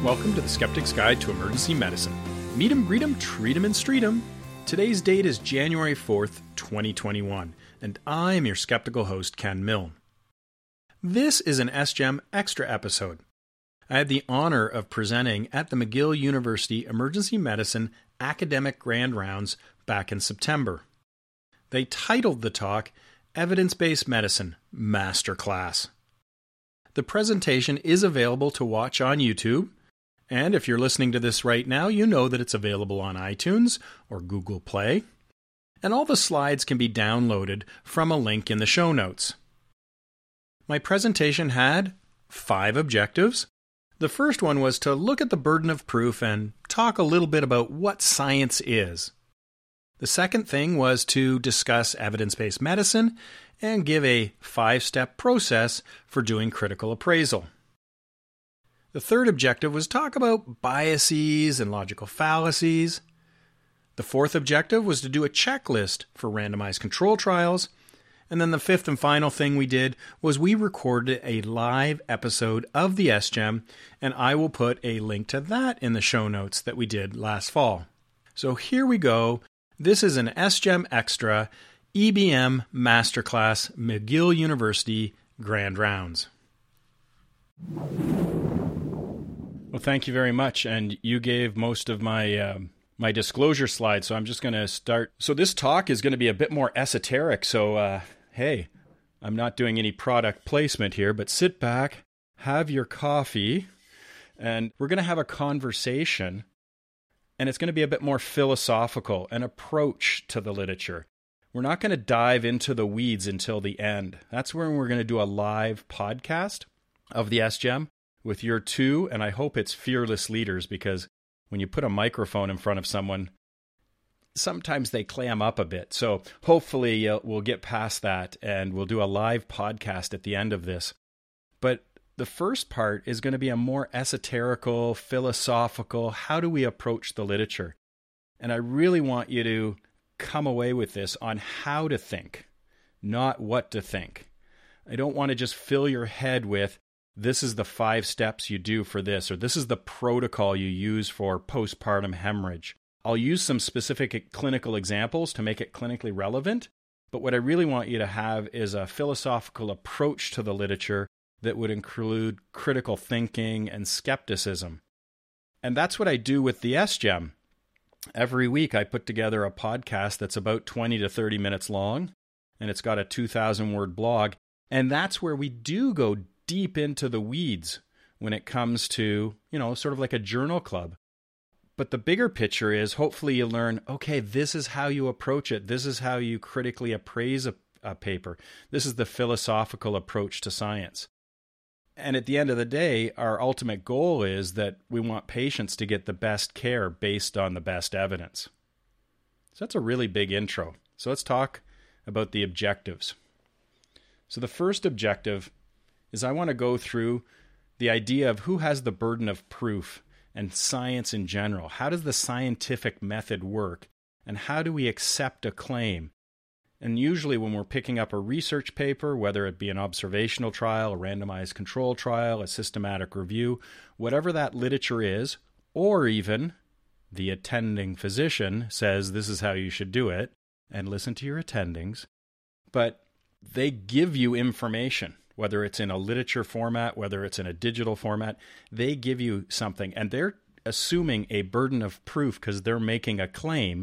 welcome to the Skeptic's Guide to Emergency Medicine. Meet 'em, greet 'em, treat 'em, and street 'em. Today's date is January 4th, 2021, and I'm your skeptical host, Ken Milne. This is an SGEM Extra episode. I had the honor of presenting at the McGill University Emergency Medicine Academic Grand Rounds back in September. They titled the talk, Evidence-Based Medicine Masterclass. The presentation is available to watch on YouTube, and if you're listening to this right now, you know that it's available on iTunes or Google Play, and all the slides can be downloaded from a link in the show notes. My presentation had 5 objectives. The first one was to look at the burden of proof and talk a little bit about what science is. The second thing was to discuss evidence-based medicine and give a 5-step process for doing critical appraisal. The third objective was talk about biases and logical fallacies. The fourth objective was to do a checklist for randomized control trials. And then the fifth and final thing we did was we recorded a live episode of the SGEM, and I will put a link to that in the show notes that we did last fall. So here we go. This is an SGEM Extra EBM Masterclass McGill University Grand Rounds. Well, thank you very much, and you gave most of my disclosure slide, so I'm just going to start. So this talk is going to be a bit more esoteric, so hey, I'm not doing any product placement here, but sit back, have your coffee, and we're going to have a conversation, and it's going to be a bit more philosophical, an approach to the literature. We're not going to dive into the weeds until the end. That's when we're going to do a live podcast of the SGEM with your two, and I hope it's fearless leaders, because when you put a microphone in front of someone, sometimes they clam up a bit. So hopefully we'll get past that and we'll do a live podcast at the end of this. But the first part is going to be a more esoterical, philosophical, how do we approach the literature? And I really want you to come away with this on how to think, not what to think. I don't want to just fill your head with, this is the 5 steps you do for this, or this is the protocol you use for postpartum hemorrhage. I'll use some specific clinical examples to make it clinically relevant, but what I really want you to have is a philosophical approach to the literature that would include critical thinking and skepticism. And that's what I do with the SGEM. Every week I put together a podcast that's about 20 to 30 minutes long, and it's got a 2,000-word blog, and that's where we do go deep into the weeds when it comes to, sort of like a journal club. But the bigger picture is hopefully you learn, okay, this is how you approach it. This is how you critically appraise a paper. This is the philosophical approach to science. And at the end of the day, our ultimate goal is that we want patients to get the best care based on the best evidence. So that's a really big intro. So let's talk about the objectives. So the first objective is I want to go through the idea of who has the burden of proof and science in general. How does the scientific method work? And how do we accept a claim? And usually when we're picking up a research paper, whether it be an observational trial, a randomized control trial, a systematic review, whatever that literature is, or even the attending physician says this is how you should do it, and listen to your attendings, but they give you information. Whether it's in a literature format, whether it's in a digital format, they give you something. And they're assuming a burden of proof because they're making a claim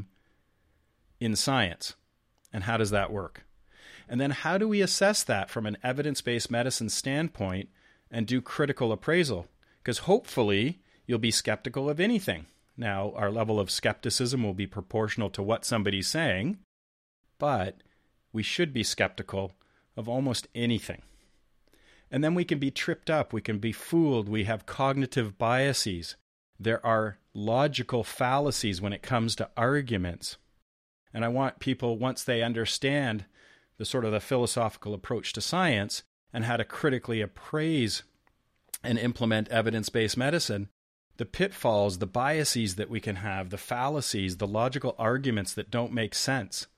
in science. And how does that work? And then how do we assess that from an evidence-based medicine standpoint and do critical appraisal? Because hopefully you'll be skeptical of anything. Now, our level of skepticism will be proportional to what somebody's saying, but we should be skeptical of almost anything. And then we can be tripped up, we can be fooled, we have cognitive biases. There are logical fallacies when it comes to arguments. And I want people, once they understand the sort of the philosophical approach to science and how to critically appraise and implement evidence-based medicine, the pitfalls, the biases that we can have, the fallacies, the logical arguments that don't make sense.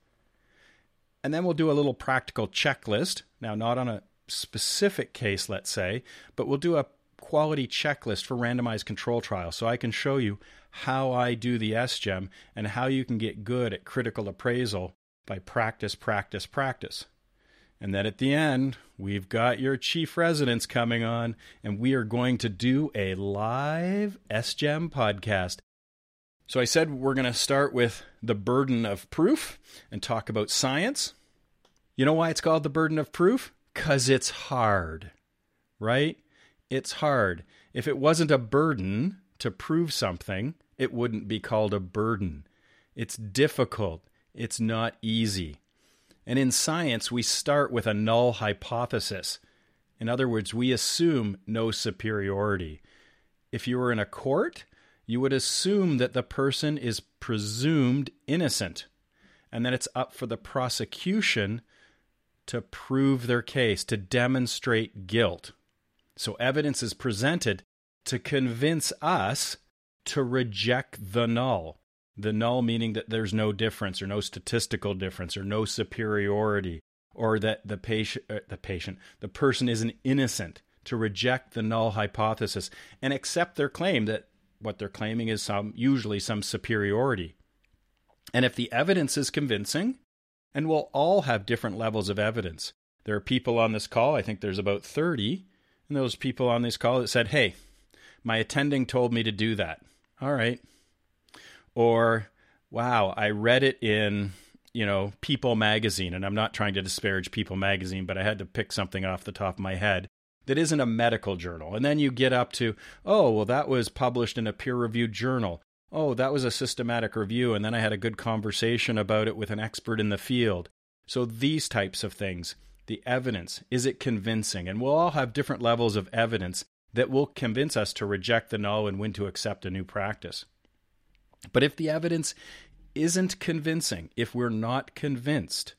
And then we'll do a little practical checklist. Now, not on a specific case, let's say, but we'll do a quality checklist for randomized control trials so I can show you how I do the SGEM and how you can get good at critical appraisal by practice, practice, practice. And then at the end, we've got your chief residents coming on, and we are going to do a live SGEM podcast. So I said we're going to start with the burden of proof and talk about science. You know why it's called the burden of proof? Because it's hard, right? It's hard. If it wasn't a burden to prove something, it wouldn't be called a burden. It's difficult. It's not easy. And in science, we start with a null hypothesis. In other words, we assume no superiority. If you were in a court, you would assume that the person is presumed innocent, and then it's up for the prosecution to prove their case, to demonstrate guilt. So evidence is presented to convince us to reject the null. The null meaning that there's no difference or no statistical difference or no superiority, or that the person isn't innocent, to reject the null hypothesis and accept their claim that what they're claiming is usually some superiority. And if the evidence is convincing, and we'll all have different levels of evidence. There are people on this call, I think there's about 30, and those people on this call that said, hey, my attending told me to do that. All right. Or, wow, I read it in, People magazine, and I'm not trying to disparage People magazine, but I had to pick something off the top of my head that isn't a medical journal. And then you get up to, oh, well, that was published in a peer-reviewed journal. Oh, that was a systematic review, and then I had a good conversation about it with an expert in the field. So these types of things, the evidence, is it convincing? And we'll all have different levels of evidence that will convince us to reject the null and when to accept a new practice. But if the evidence isn't convincing, if we're not convinced,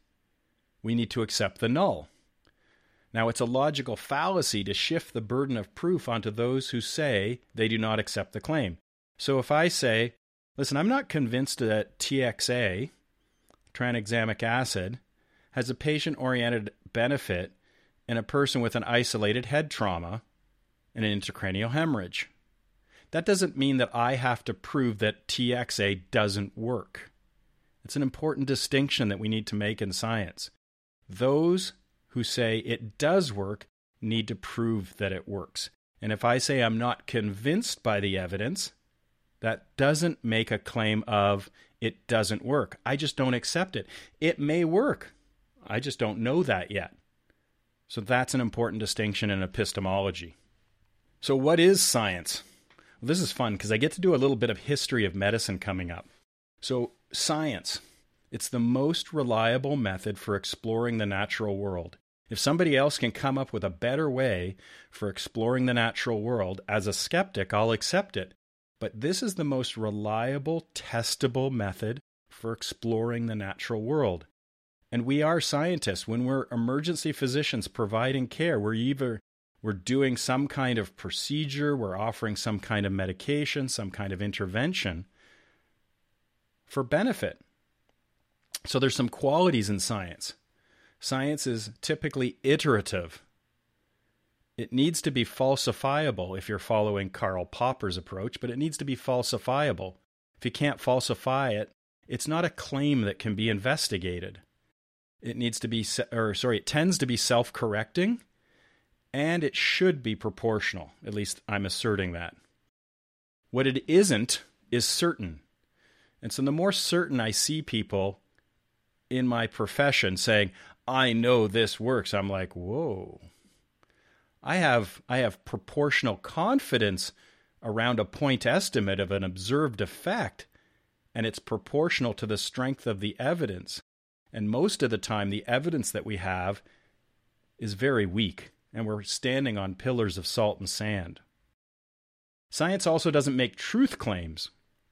we need to accept the null. Now, it's a logical fallacy to shift the burden of proof onto those who say they do not accept the claim. So if I say, listen, I'm not convinced that TXA, tranexamic acid, has a patient-oriented benefit in a person with an isolated head trauma and an intracranial hemorrhage. That doesn't mean that I have to prove that TXA doesn't work. It's an important distinction that we need to make in science. Those who say it does work need to prove that it works. And if I say I'm not convinced by the evidence, that doesn't make a claim of it doesn't work. I just don't accept it. It may work. I just don't know that yet. So that's an important distinction in epistemology. So what is science? Well, this is fun because I get to do a little bit of history of medicine coming up. So science, it's the most reliable method for exploring the natural world. If somebody else can come up with a better way for exploring the natural world, as a skeptic, I'll accept it. But this is the most reliable, testable method for exploring the natural world. And we are scientists. When we're emergency physicians providing care, we're doing some kind of procedure, we're offering some kind of medication, some kind of intervention for benefit. So there's some qualities in science. Science is typically iterative. It needs to be falsifiable if you're following Karl Popper's approach, but it needs to be falsifiable. If you can't falsify it, it's not a claim that can be investigated. It tends to be self-correcting, and it should be proportional. At least I'm asserting that. What it isn't is certain. And so the more certain I see people in my profession saying, I know this works, I'm like, whoa. I have proportional confidence around a point estimate of an observed effect, and it's proportional to the strength of the evidence. And most of the time, the evidence that we have is very weak, and we're standing on pillars of salt and sand. Science also doesn't make truth claims.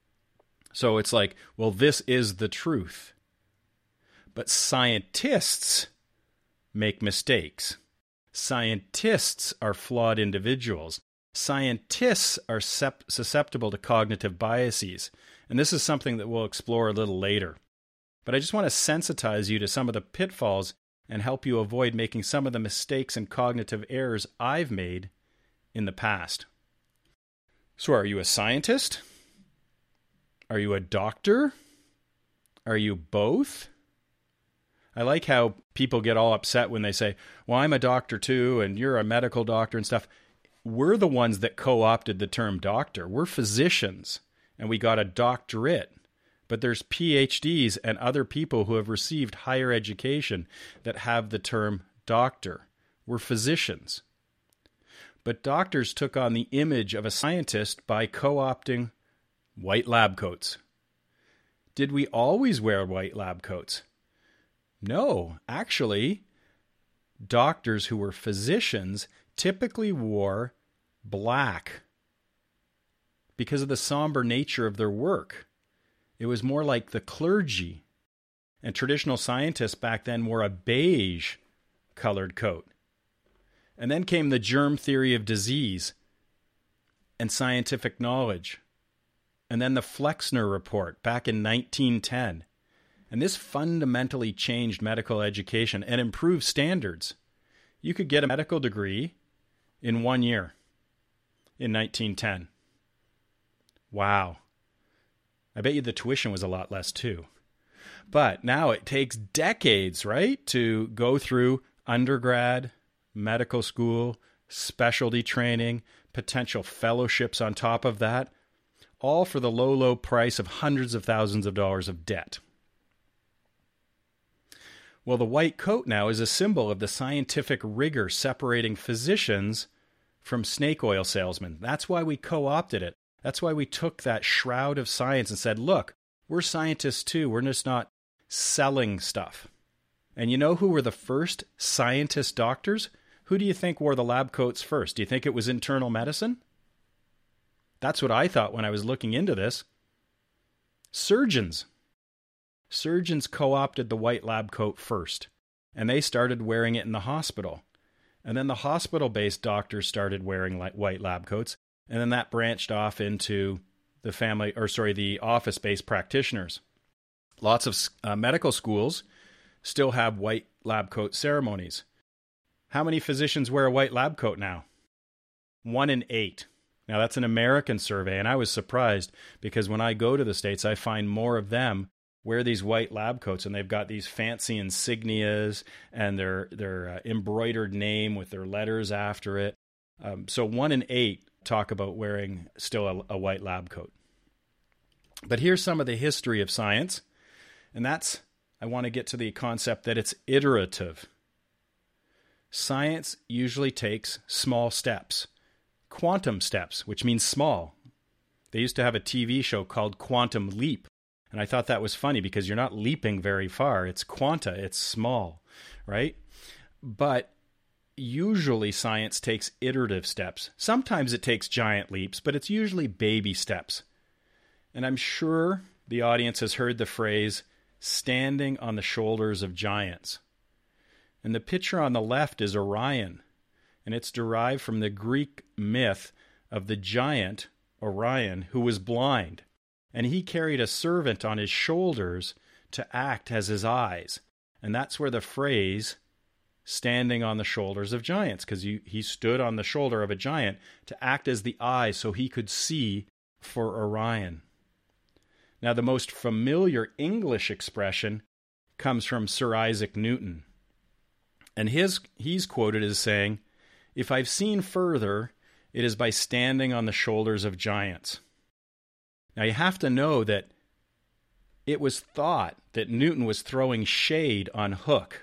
So it's like, well, this is the truth. But scientists make mistakes. Scientists are flawed individuals. Scientists are susceptible to cognitive biases. And this is something that we'll explore a little later. But I just want to sensitize you to some of the pitfalls and help you avoid making some of the mistakes and cognitive errors I've made in the past. So are you a scientist? Are you a doctor? Are you both? I like how people get all upset when they say, well, I'm a doctor too, and you're a medical doctor and stuff. We're the ones that co-opted the term doctor. We're physicians, and we got a doctorate. But there's PhDs and other people who have received higher education that have the term doctor. We're physicians. But doctors took on the image of a scientist by co-opting white lab coats. Did we always wear white lab coats? No, actually, doctors who were physicians typically wore black because of the somber nature of their work. It was more like the clergy. And traditional scientists back then wore a beige colored coat. And then came the germ theory of disease and scientific knowledge. And then the Flexner Report back in 1910. And this fundamentally changed medical education and improved standards. You could get a medical degree in 1 year in 1910. Wow. I bet you the tuition was a lot less too. But now it takes decades, right, to go through undergrad, medical school, specialty training, potential fellowships on top of that, all for the low, low price of hundreds of thousands of dollars of debt. Well, the white coat now is a symbol of the scientific rigor separating physicians from snake oil salesmen. That's why we co-opted it. That's why we took that shroud of science and said, look, we're scientists too. We're just not selling stuff. And you know who were the first scientist doctors? Who do you think wore the lab coats first? Do you think it was internal medicine? That's what I thought when I was looking into this. Surgeons. Surgeons co-opted the white lab coat first, and they started wearing it in the hospital. And then the hospital-based doctors started wearing white lab coats, and then that branched off into the office-based practitioners. Lots of medical schools still have white lab coat ceremonies. How many physicians wear a white lab coat now? 1 in 8. Now, that's an American survey, and I was surprised because when I go to the States, I find more of them wear these white lab coats, and they've got these fancy insignias and their embroidered name with their letters after it. So 1 in 8 talk about wearing still a white lab coat. But here's some of the history of science, and I want to get to the concept that it's iterative. Science usually takes small steps, quantum steps, which means small. They used to have a TV show called Quantum Leap, and I thought that was funny because you're not leaping very far. It's quanta, it's small, right? But usually science takes iterative steps. Sometimes it takes giant leaps, but it's usually baby steps. And I'm sure the audience has heard the phrase, standing on the shoulders of giants. And the picture on the left is Orion, and it's derived from the Greek myth of the giant Orion who was blind, and he carried a servant on his shoulders to act as his eyes. And that's where the phrase, standing on the shoulders of giants, because he stood on the shoulder of a giant to act as the eye so he could see for Orion. Now, the most familiar English expression comes from Sir Isaac Newton. And he's quoted as saying, "If I've seen further, it is by standing on the shoulders of giants." Now, you have to know that it was thought that Newton was throwing shade on Hooke.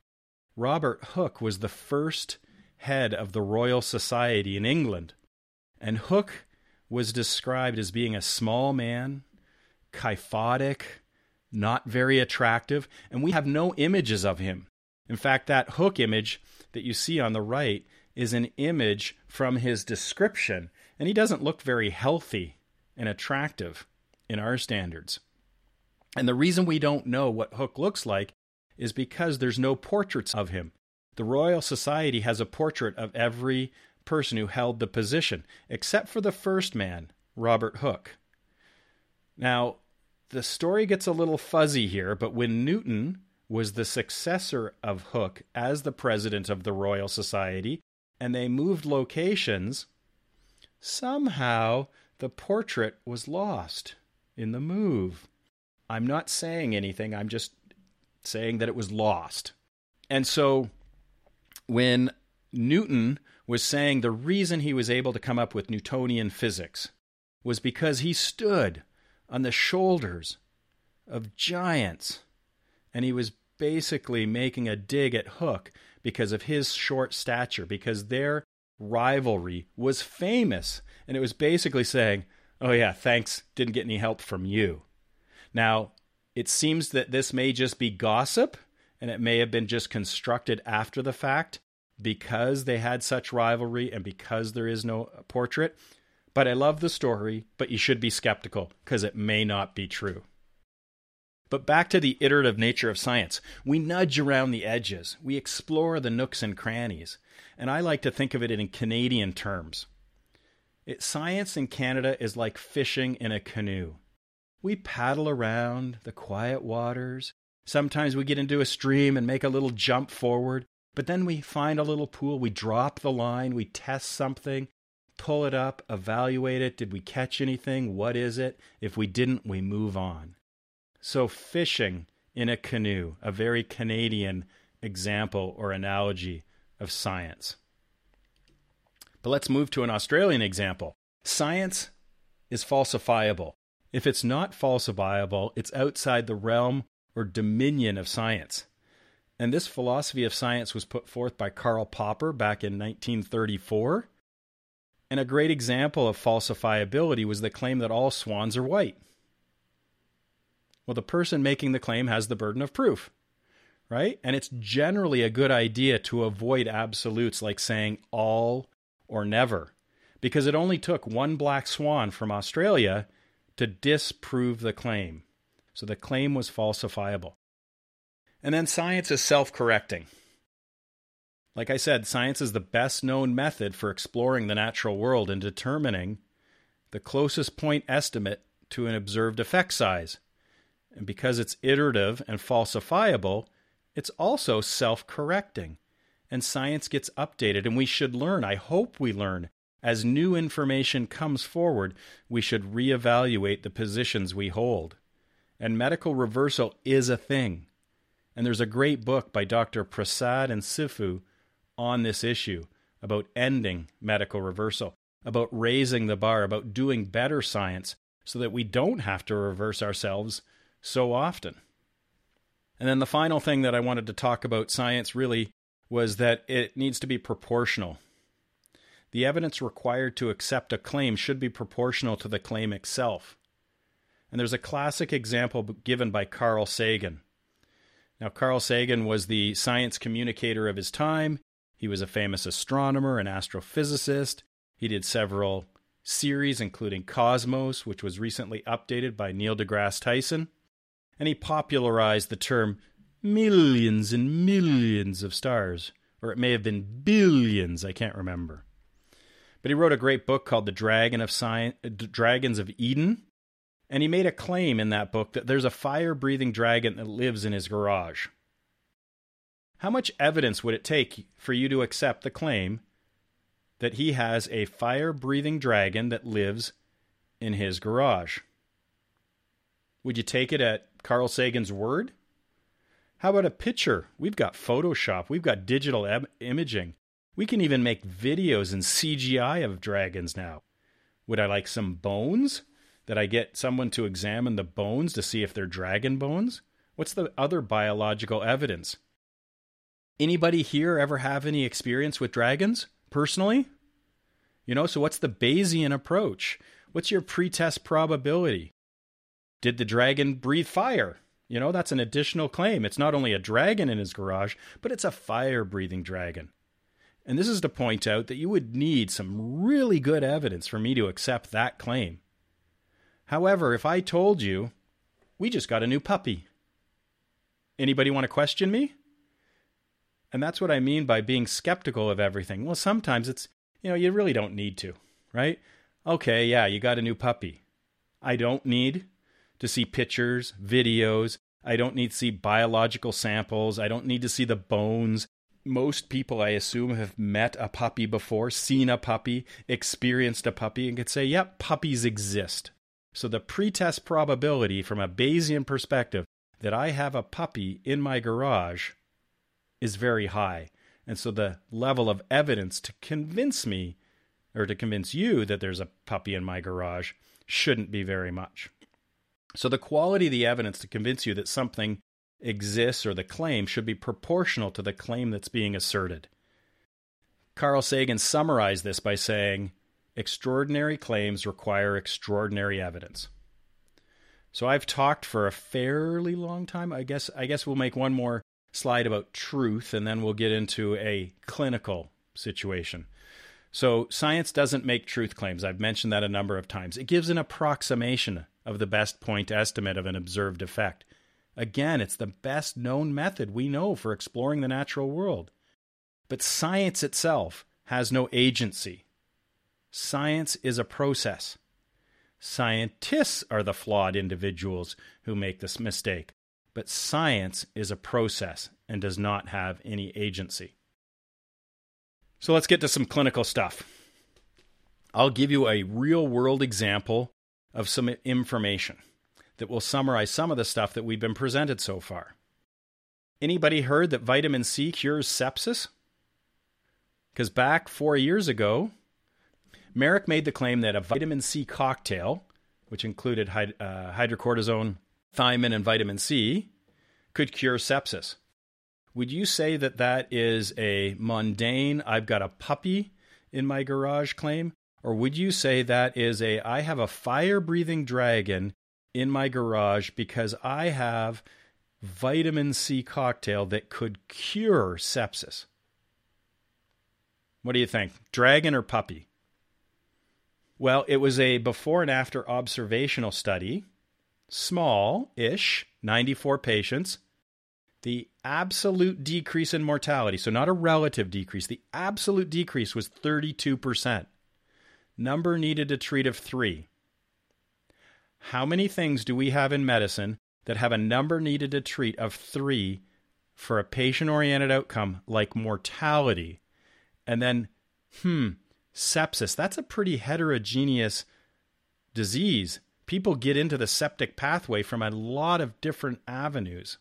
Robert Hooke was the first head of the Royal Society in England, and Hooke was described as being a small man, kyphotic, not very attractive, and we have no images of him. In fact, that Hooke image that you see on the right is an image from his description, and he doesn't look very healthy and attractive in our standards. And the reason we don't know what Hooke looks like is because there's no portraits of him. The Royal Society has a portrait of every person who held the position, except for the first man, Robert Hooke. Now, the story gets a little fuzzy here, but when Newton was the successor of Hooke as the president of the Royal Society, and they moved locations, somehow the portrait was lost in the move. I'm not saying anything. I'm just saying that it was lost. And so when Newton was saying the reason he was able to come up with Newtonian physics was because he stood on the shoulders of giants, and he was basically making a dig at Hooke because of his short stature, because their rivalry was famous. And it was basically saying, oh yeah, thanks, didn't get any help from you. Now, it seems that this may just be gossip, and it may have been just constructed after the fact because they had such rivalry and because there is no portrait. But I love the story, but you should be skeptical because it may not be true. But back to the iterative nature of science. We nudge around the edges. We explore the nooks and crannies. And I like to think of it in Canadian terms. Science in Canada is like fishing in a canoe. We paddle around the quiet waters. Sometimes we get into a stream and make a little jump forward. But then we find a little pool. We drop the line. We test something. Pull it up. Evaluate it. Did we catch anything? What is it? If we didn't, we move on. So fishing in a canoe, a very Canadian example or analogy of science. But let's move to an Australian example. Science is falsifiable. If it's not falsifiable, it's outside the realm or dominion of science. And this philosophy of science was put forth by Karl Popper back in 1934. And a great example of falsifiability was the claim that all swans are white. Well, the person making the claim has the burden of proof, right? And it's generally a good idea to avoid absolutes like saying all or never, because it only took one black swan from Australia to disprove the claim. So the claim was falsifiable. And then science is self-correcting. Like I said, science is the best known method for exploring the natural world and determining the closest point estimate to an observed effect size. And because it's iterative and falsifiable, it's also self-correcting. And science gets updated, and we should learn. I hope we learn. As new information comes forward, we should reevaluate the positions we hold. And medical reversal is a thing. And there's a great book by Dr. Prasad and Sifu on this issue about ending medical reversal, about raising the bar, about doing better science so that we don't have to reverse ourselves so often. And then the final thing that I wanted to talk about science really was that it needs to be proportional. The evidence required to accept a claim should be proportional to the claim itself. And there's a classic example given by Carl Sagan. Now, Carl Sagan was the science communicator of his time. He was a famous astronomer and astrophysicist. He did several series, including Cosmos, which was recently updated by Neil deGrasse Tyson. And he popularized the term millions and millions of stars, or it may have been billions, I can't remember. But he wrote a great book called The Dragons of Eden, and he made a claim in that book that there's a fire-breathing dragon that lives in his garage. How much evidence would it take for you to accept the claim that he has a fire-breathing dragon that lives in his garage? Would you take it at Carl Sagan's word? How about a picture? We've got Photoshop. We've got digital imaging. We can even make videos in CGI of dragons now. Would I like some bones? Did I get someone to examine the bones to see if they're dragon bones? What's the other biological evidence? Anybody here ever have any experience with dragons, personally? So what's the Bayesian approach? What's your pretest probability? Did the dragon breathe fire? That's an additional claim. It's not only a dragon in his garage, but it's a fire-breathing dragon. And this is to point out that you would need some really good evidence for me to accept that claim. However, if I told you, we just got a new puppy, anybody want to question me? And that's what I mean by being skeptical of everything. Well, sometimes it's, you really don't need to, right? Okay, yeah, you got a new puppy. I don't need to see pictures, videos. I don't need to see biological samples. I don't need to see the bones. most people, I assume, have met a puppy before, seen a puppy, experienced a puppy, and could say, yep, puppies exist. So the pretest probability from a Bayesian perspective that I have a puppy in my garage is very high. And so the level of evidence to convince me, or to convince you that there's a puppy in my garage, shouldn't be very much. So the quality of the evidence to convince you that something exists, or the claim, should be proportional to the claim that's being asserted. Carl Sagan summarized this by saying, extraordinary claims require extraordinary evidence. So I've talked for a fairly long time. I guess we'll make one more slide about truth, and then we'll get into a clinical situation. So science doesn't make truth claims. I've mentioned that a number of times. It gives an approximation of the best point estimate of an observed effect. Again, it's the best known method we know for exploring the natural world. But science itself has no agency. Science is a process. Scientists are the flawed individuals who make this mistake. But science is a process and does not have any agency. So let's get to some clinical stuff. I'll give you a real-world example of some information that will summarize some of the stuff that we've been presented so far. Anybody heard that vitamin C cures sepsis? Because back 4 years ago, Merrick made the claim that a vitamin C cocktail, which included hydrocortisone, thiamine, and vitamin C, could cure sepsis. Would you say that that is a mundane, I've got a puppy in my garage claim? Or would you say that is I have a fire-breathing dragon in my garage because I have vitamin C cocktail that could cure sepsis? What do you think? Dragon or puppy? Well, it was a before and after observational study, small-ish, 94 patients. The absolute decrease in mortality, so not a relative decrease, the absolute decrease was 32%. Number needed to treat of 3. How many things do we have in medicine that have a number needed to treat of 3 for a patient-oriented outcome like mortality? And then, sepsis, that's a pretty heterogeneous disease. People get into the septic pathway from a lot of different avenues.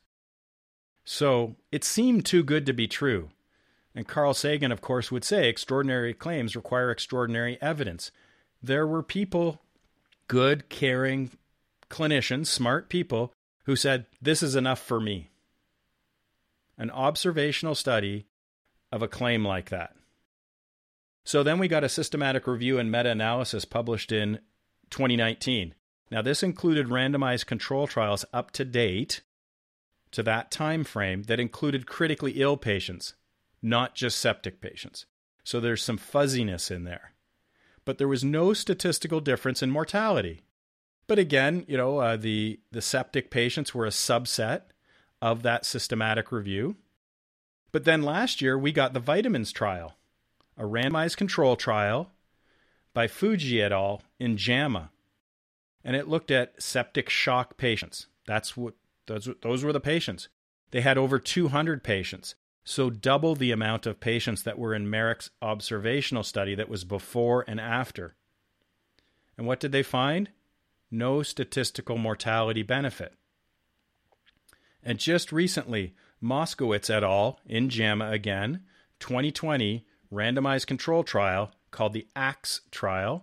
So it seemed too good to be true. And Carl Sagan, of course, would say extraordinary claims require extraordinary evidence. There were people, good, caring clinicians, smart people, who said, this is enough for me. An observational study of a claim like that. So then we got a systematic review and meta-analysis published in 2019. Now this included randomized control trials up to date to that time frame that included critically ill patients, not just septic patients. So there's some fuzziness in there. But there was no statistical difference in mortality. But again, the septic patients were a subset of that systematic review. But then last year, we got the vitamins trial, a randomized control trial by Fuji et al. In JAMA. And it looked at septic shock patients. Those were the patients. They had over 200 patients, so double the amount of patients that were in Merrick's observational study that was before and after. And what did they find? No statistical mortality benefit. And just recently, Moskowitz et al. In JAMA again, 2020 randomized control trial called the AXE trial,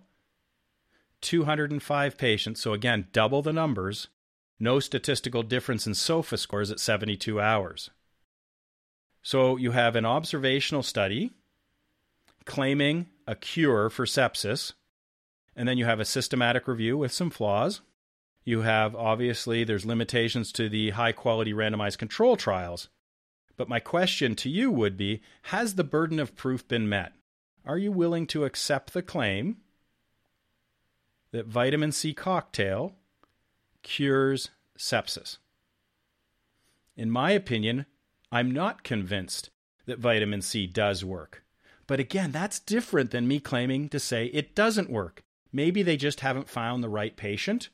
205 patients, so again, double the numbers. No statistical difference in SOFA scores at 72 hours. So you have an observational study claiming a cure for sepsis, and then you have a systematic review with some flaws. You have, obviously, there's limitations to the high-quality randomized control trials. But my question to you would be, has the burden of proof been met? Are you willing to accept the claim that vitamin C cocktail cures sepsis? In my opinion, I'm not convinced that vitamin C does work. But again, that's different than me claiming to say it doesn't work. Maybe they just haven't found the right patient,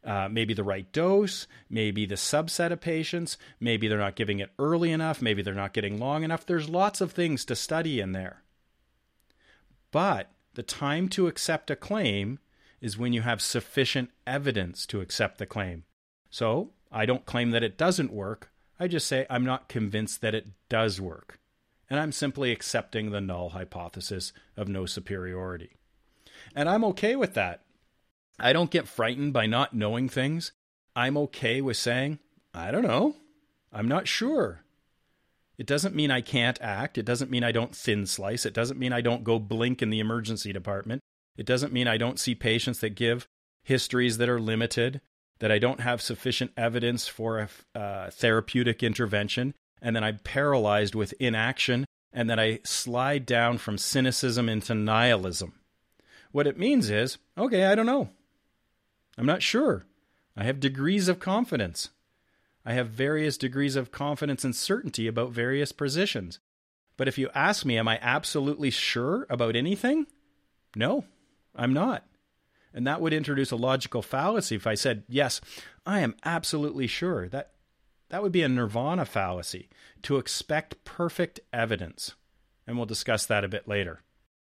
maybe the right dose, maybe the subset of patients, maybe they're not giving it early enough, maybe they're not getting long enough. There's lots of things to study in there. But the time to accept a claim is when you have sufficient evidence to accept the claim. So I don't claim that it doesn't work. I just say I'm not convinced that it does work. And I'm simply accepting the null hypothesis of no superiority. And I'm okay with that. I don't get frightened by not knowing things. I'm okay with saying, I don't know. I'm not sure. It doesn't mean I can't act. It doesn't mean I don't thin slice. It doesn't mean I don't go blink in the emergency department. It doesn't mean I don't see patients that give histories that are limited, that I don't have sufficient evidence for a therapeutic intervention, and then I'm paralyzed with inaction, and then I slide down from cynicism into nihilism. What it means is, okay, I don't know. I'm not sure. I have degrees of confidence. I have various degrees of confidence and certainty about various positions. But if you ask me, am I absolutely sure about anything? No, I'm not. And that would introduce a logical fallacy if I said, yes, I am absolutely sure. That would be a nirvana fallacy, to expect perfect evidence. And we'll discuss that a bit later.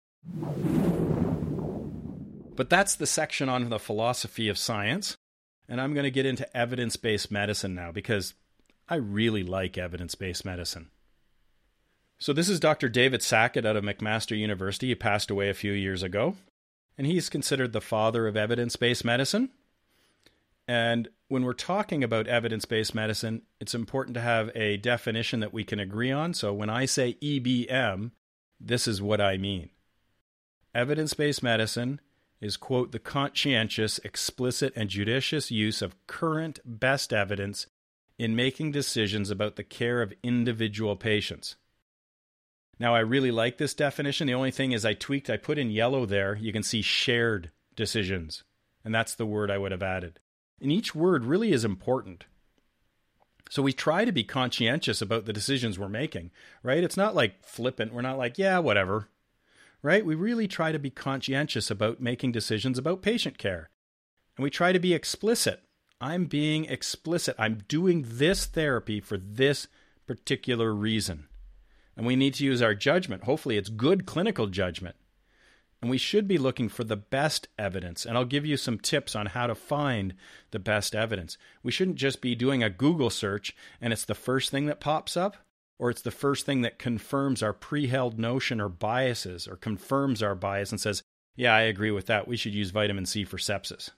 But that's the section on the philosophy of science. And I'm going to get into evidence-based medicine now because I really like evidence-based medicine. So this is Dr. David Sackett out of McMaster University. He passed away a few years ago. And he's considered the father of evidence-based medicine. And when we're talking about evidence-based medicine, it's important to have a definition that we can agree on. So when I say EBM, this is what I mean. Evidence-based medicine is, quote, the conscientious, explicit, and judicious use of current best evidence in making decisions about the care of individual patients. Now, I really like this definition. The only thing is I put in yellow there, you can see shared decisions. And that's the word I would have added. And each word really is important. So we try to be conscientious about the decisions we're making, right? It's not like flippant. We're not like, yeah, whatever. Right? We really try to be conscientious about making decisions about patient care. And we try to be explicit. I'm being explicit. I'm doing this therapy for this particular reason. And we need to use our judgment. Hopefully it's good clinical judgment. And we should be looking for the best evidence. And I'll give you some tips on how to find the best evidence. We shouldn't just be doing a Google search and it's the first thing that pops up, or it's the first thing that confirms our pre-held notion or biases, or confirms our bias and says, yeah, I agree with that. We should use vitamin C for sepsis.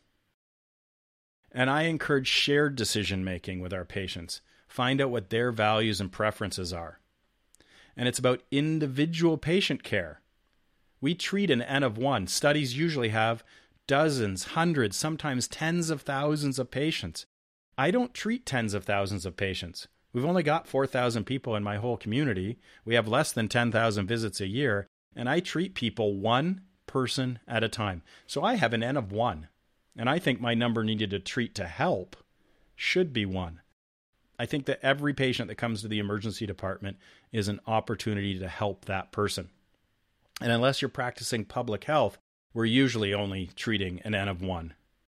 And I encourage shared decision-making with our patients. Find out what their values and preferences are. And it's about individual patient care. We treat an N of 1. Studies usually have dozens, hundreds, sometimes tens of thousands of patients. I don't treat tens of thousands of patients. We've only got 4,000 people in my whole community. We have less than 10,000 visits a year, and I treat people one person at a time. So I have an N of 1, and I think my number needed to treat to help should be 1. I think that every patient that comes to the emergency department is an opportunity to help that person. And unless you're practicing public health, we're usually only treating an N of 1.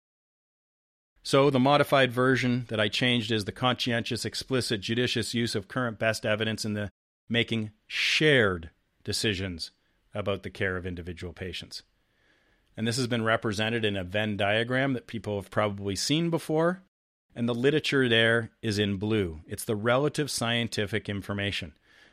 So the modified version that I changed is the conscientious, explicit, judicious use of current best evidence in the making shared decisions about the care of individual patients. And this has been represented in a Venn diagram that people have probably seen before. And the literature there is in blue. It's the relative scientific information.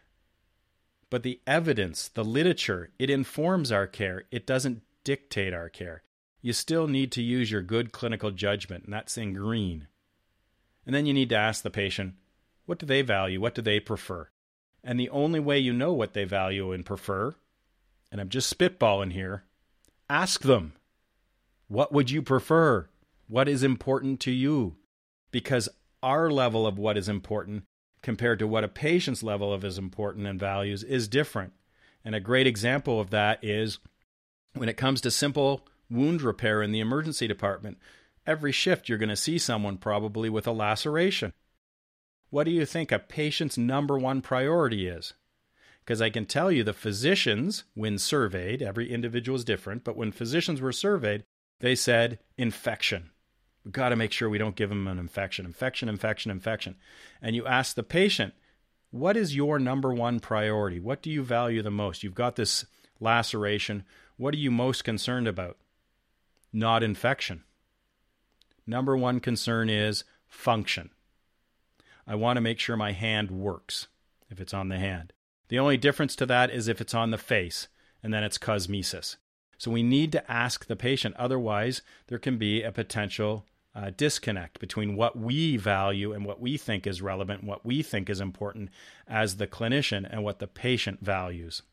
But the evidence, the literature, it informs our care. It doesn't dictate our care. You still need to use your good clinical judgment, and that's in green. And then you need to ask the patient, what do they value? What do they prefer? And the only way you know what they value and prefer, and I'm just spitballing here, ask them, what would you prefer? What is important to you? Because our level of what is important compared to what a patient's level of is important and values is different. And a great example of that is when it comes to simple wound repair in the emergency department. Every shift you're going to see someone probably with a laceration. What do you think a patient's number one priority is? Because I can tell you the physicians, when surveyed, every individual is different, but when physicians were surveyed, they said infection. We've got to make sure we don't give them an infection. And you ask the patient, what is your number one priority? What do you value the most? You've got this laceration. What are you most concerned about? Not infection. Number one concern is function. I want to make sure my hand works if it's on the hand. The only difference to that is if it's on the face, and then it's cosmesis. So we need to ask the patient. Otherwise, there can be a potential disconnect between what we value and what we think is relevant, what we think is important as the clinician, and what the patient values.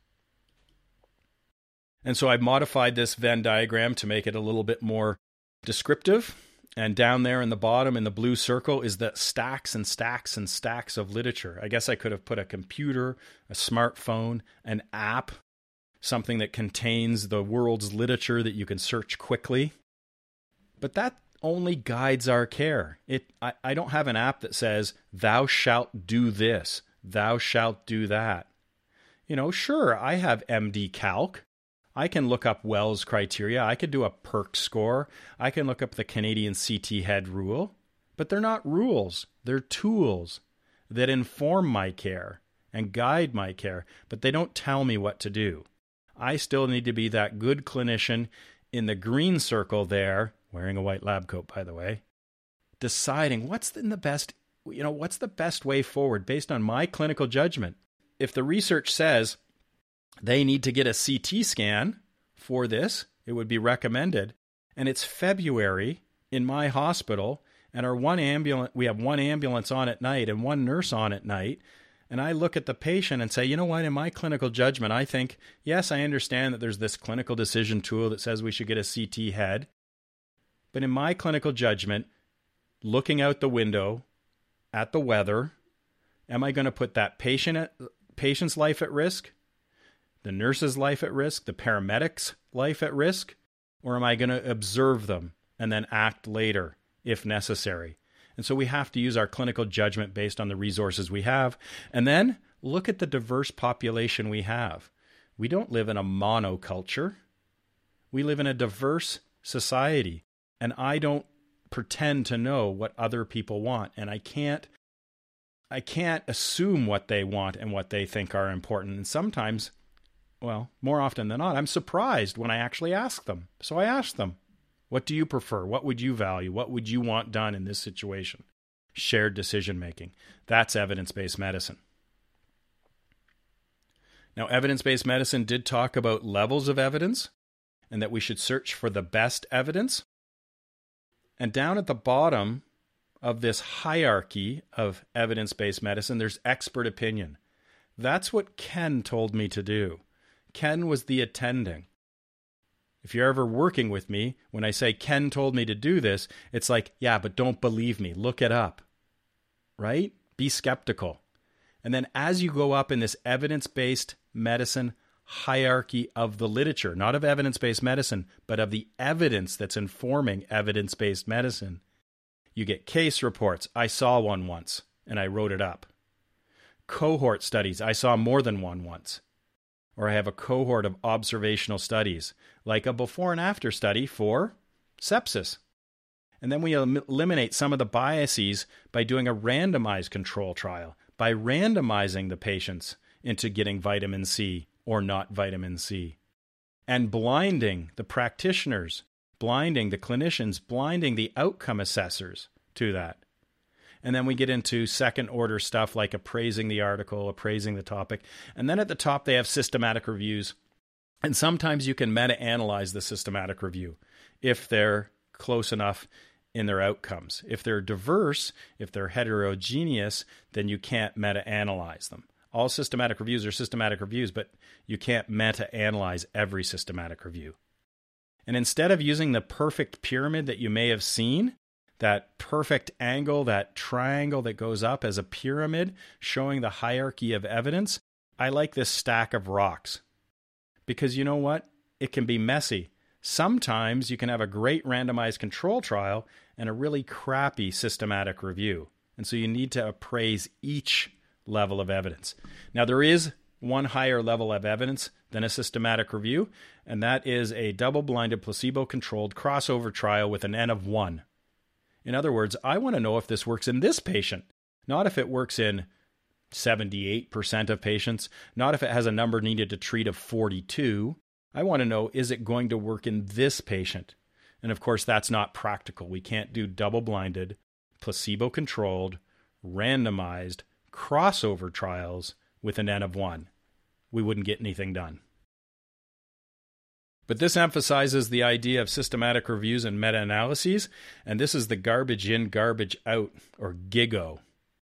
And so I've modified this Venn diagram to make it a little bit more descriptive. And down there in the bottom in the blue circle is the stacks and stacks and stacks of literature. I guess I could have put a computer, a smartphone, an app, something that contains the world's literature that you can search quickly. But that only guides our care. I don't have an app that says, thou shalt do this, thou shalt do that. Sure, I have MD Calc. I can look up Wells criteria. I could do a PERC score. I can look up the Canadian CT head rule. But they're not rules. They're tools that inform my care and guide my care. But they don't tell me what to do. I still need to be that good clinician in the green circle there, wearing a white lab coat, by the way, deciding what's the best way forward based on my clinical judgment. If the research says they need to get a CT scan for this, it would be recommended. And it's February in my hospital, and we have one ambulance on at night and one nurse on at night. And I look at the patient and say, you know what, in my clinical judgment, I think, yes, I understand that there's this clinical decision tool that says we should get a CT head. But in my clinical judgment, looking out the window at the weather, am I going to put that patient's life at risk? The nurse's life at risk, the paramedic's life at risk, or am I going to observe them and then act later if necessary? And so we have to use our clinical judgment based on the resources we have, and then look at the diverse population we have. We don't live in a monoculture. We live in a diverse society, and I don't pretend to know what other people want, and I can't assume what they want and what they think are important. And sometimes, well, more often than not, I'm surprised when I actually ask them. So I ask them, what do you prefer? What would you value? What would you want done in this situation? Shared decision making. That's evidence-based medicine. Now, evidence-based medicine did talk about levels of evidence and that we should search for the best evidence. And down at the bottom of this hierarchy of evidence-based medicine, there's expert opinion. That's what Ken told me to do. Ken was the attending. If you're ever working with me, when I say Ken told me to do this, it's like, yeah, but don't believe me. Look it up. Right? Be skeptical. And then as you go up in this evidence-based medicine hierarchy of the literature, not of evidence-based medicine, but of the evidence that's informing evidence-based medicine, you get case reports. I saw one once, and I wrote it up. Cohort studies. I saw more than one once. Or I have a cohort of observational studies, like a before and after study for sepsis. And then we eliminate some of the biases by doing a randomized control trial, by randomizing the patients into getting vitamin C or not vitamin C, and blinding the practitioners, blinding the clinicians, blinding the outcome assessors to that. And then we get into second order stuff like appraising the article, appraising the topic. And then at the top, they have systematic reviews. And sometimes you can meta-analyze the systematic review if they're close enough in their outcomes. If they're diverse, if they're heterogeneous, then you can't meta-analyze them. All systematic reviews are systematic reviews, but you can't meta-analyze every systematic review. And instead of using the perfect pyramid that you may have seen, that perfect angle, that triangle that goes up as a pyramid showing the hierarchy of evidence, I like this stack of rocks. Because you know what? It can be messy. Sometimes you can have a great randomized control trial and a really crappy systematic review. And so you need to appraise each level of evidence. Now, there is one higher level of evidence than a systematic review, and that is a double-blinded, placebo-controlled crossover trial with an N of 1. In other words, I want to know if this works in this patient, not if it works in 78% of patients, not if it has a number needed to treat of 42. I want to know, is it going to work in this patient? And of course, that's not practical. We can't do double-blinded, placebo-controlled, randomized, crossover trials with an N of 1. We wouldn't get anything done. But this emphasizes the idea of systematic reviews and meta-analyses, and this is the garbage in, garbage out, or GIGO.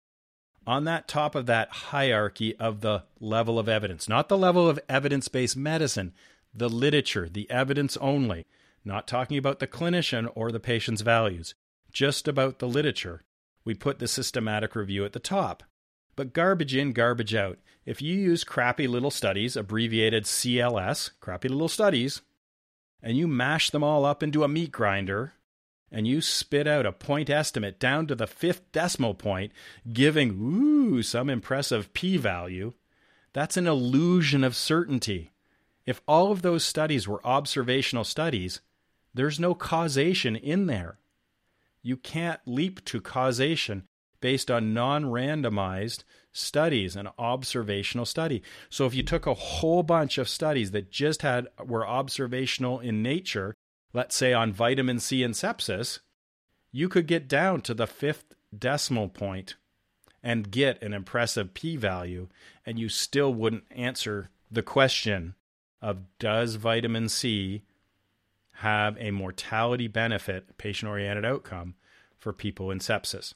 On that top of that hierarchy of the level of evidence, not the level of evidence-based medicine, the literature, the evidence only, not talking about the clinician or the patient's values, just about the literature, we put the systematic review at the top. But garbage in, garbage out. If you use crappy little studies, abbreviated CLS, crappy little studies, and you mash them all up into a meat grinder, and you spit out a point estimate down to the 5th decimal point, giving, some impressive p-value, that's an illusion of certainty. If all of those studies were observational studies, there's no causation in there. You can't leap to causation based on non-randomized studies, an observational study. So if you took a whole bunch of studies that just were observational in nature, let's say on vitamin C and sepsis, you could get down to the 5th decimal point and get an impressive p-value, and you still wouldn't answer the question of, does vitamin C have a mortality benefit, patient-oriented outcome, for people in sepsis?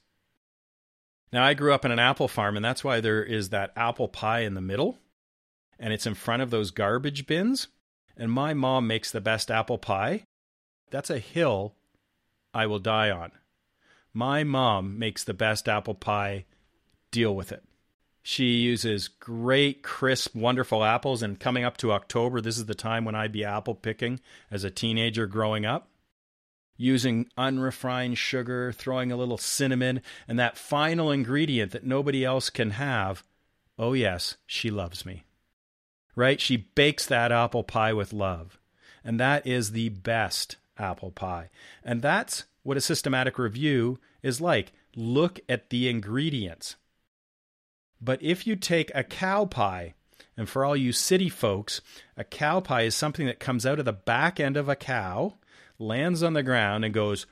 Now, I grew up in an apple farm, and that's why there is that apple pie in the middle, and it's in front of those garbage bins, and my mom makes the best apple pie. That's a hill I will die on. My mom makes the best apple pie. Deal with it. She uses great, crisp, wonderful apples, and coming up to October, this is the time when I'd be apple picking as a teenager growing up, using unrefined sugar, throwing a little cinnamon, and that final ingredient that nobody else can have. Oh yes, she loves me. Right? She bakes that apple pie with love. And that is the best apple pie. And that's what a systematic review is like. Look at the ingredients. But if you take a cow pie, and for all you city folks, a cow pie is something that comes out of the back end of a cow, lands on the ground, and goes,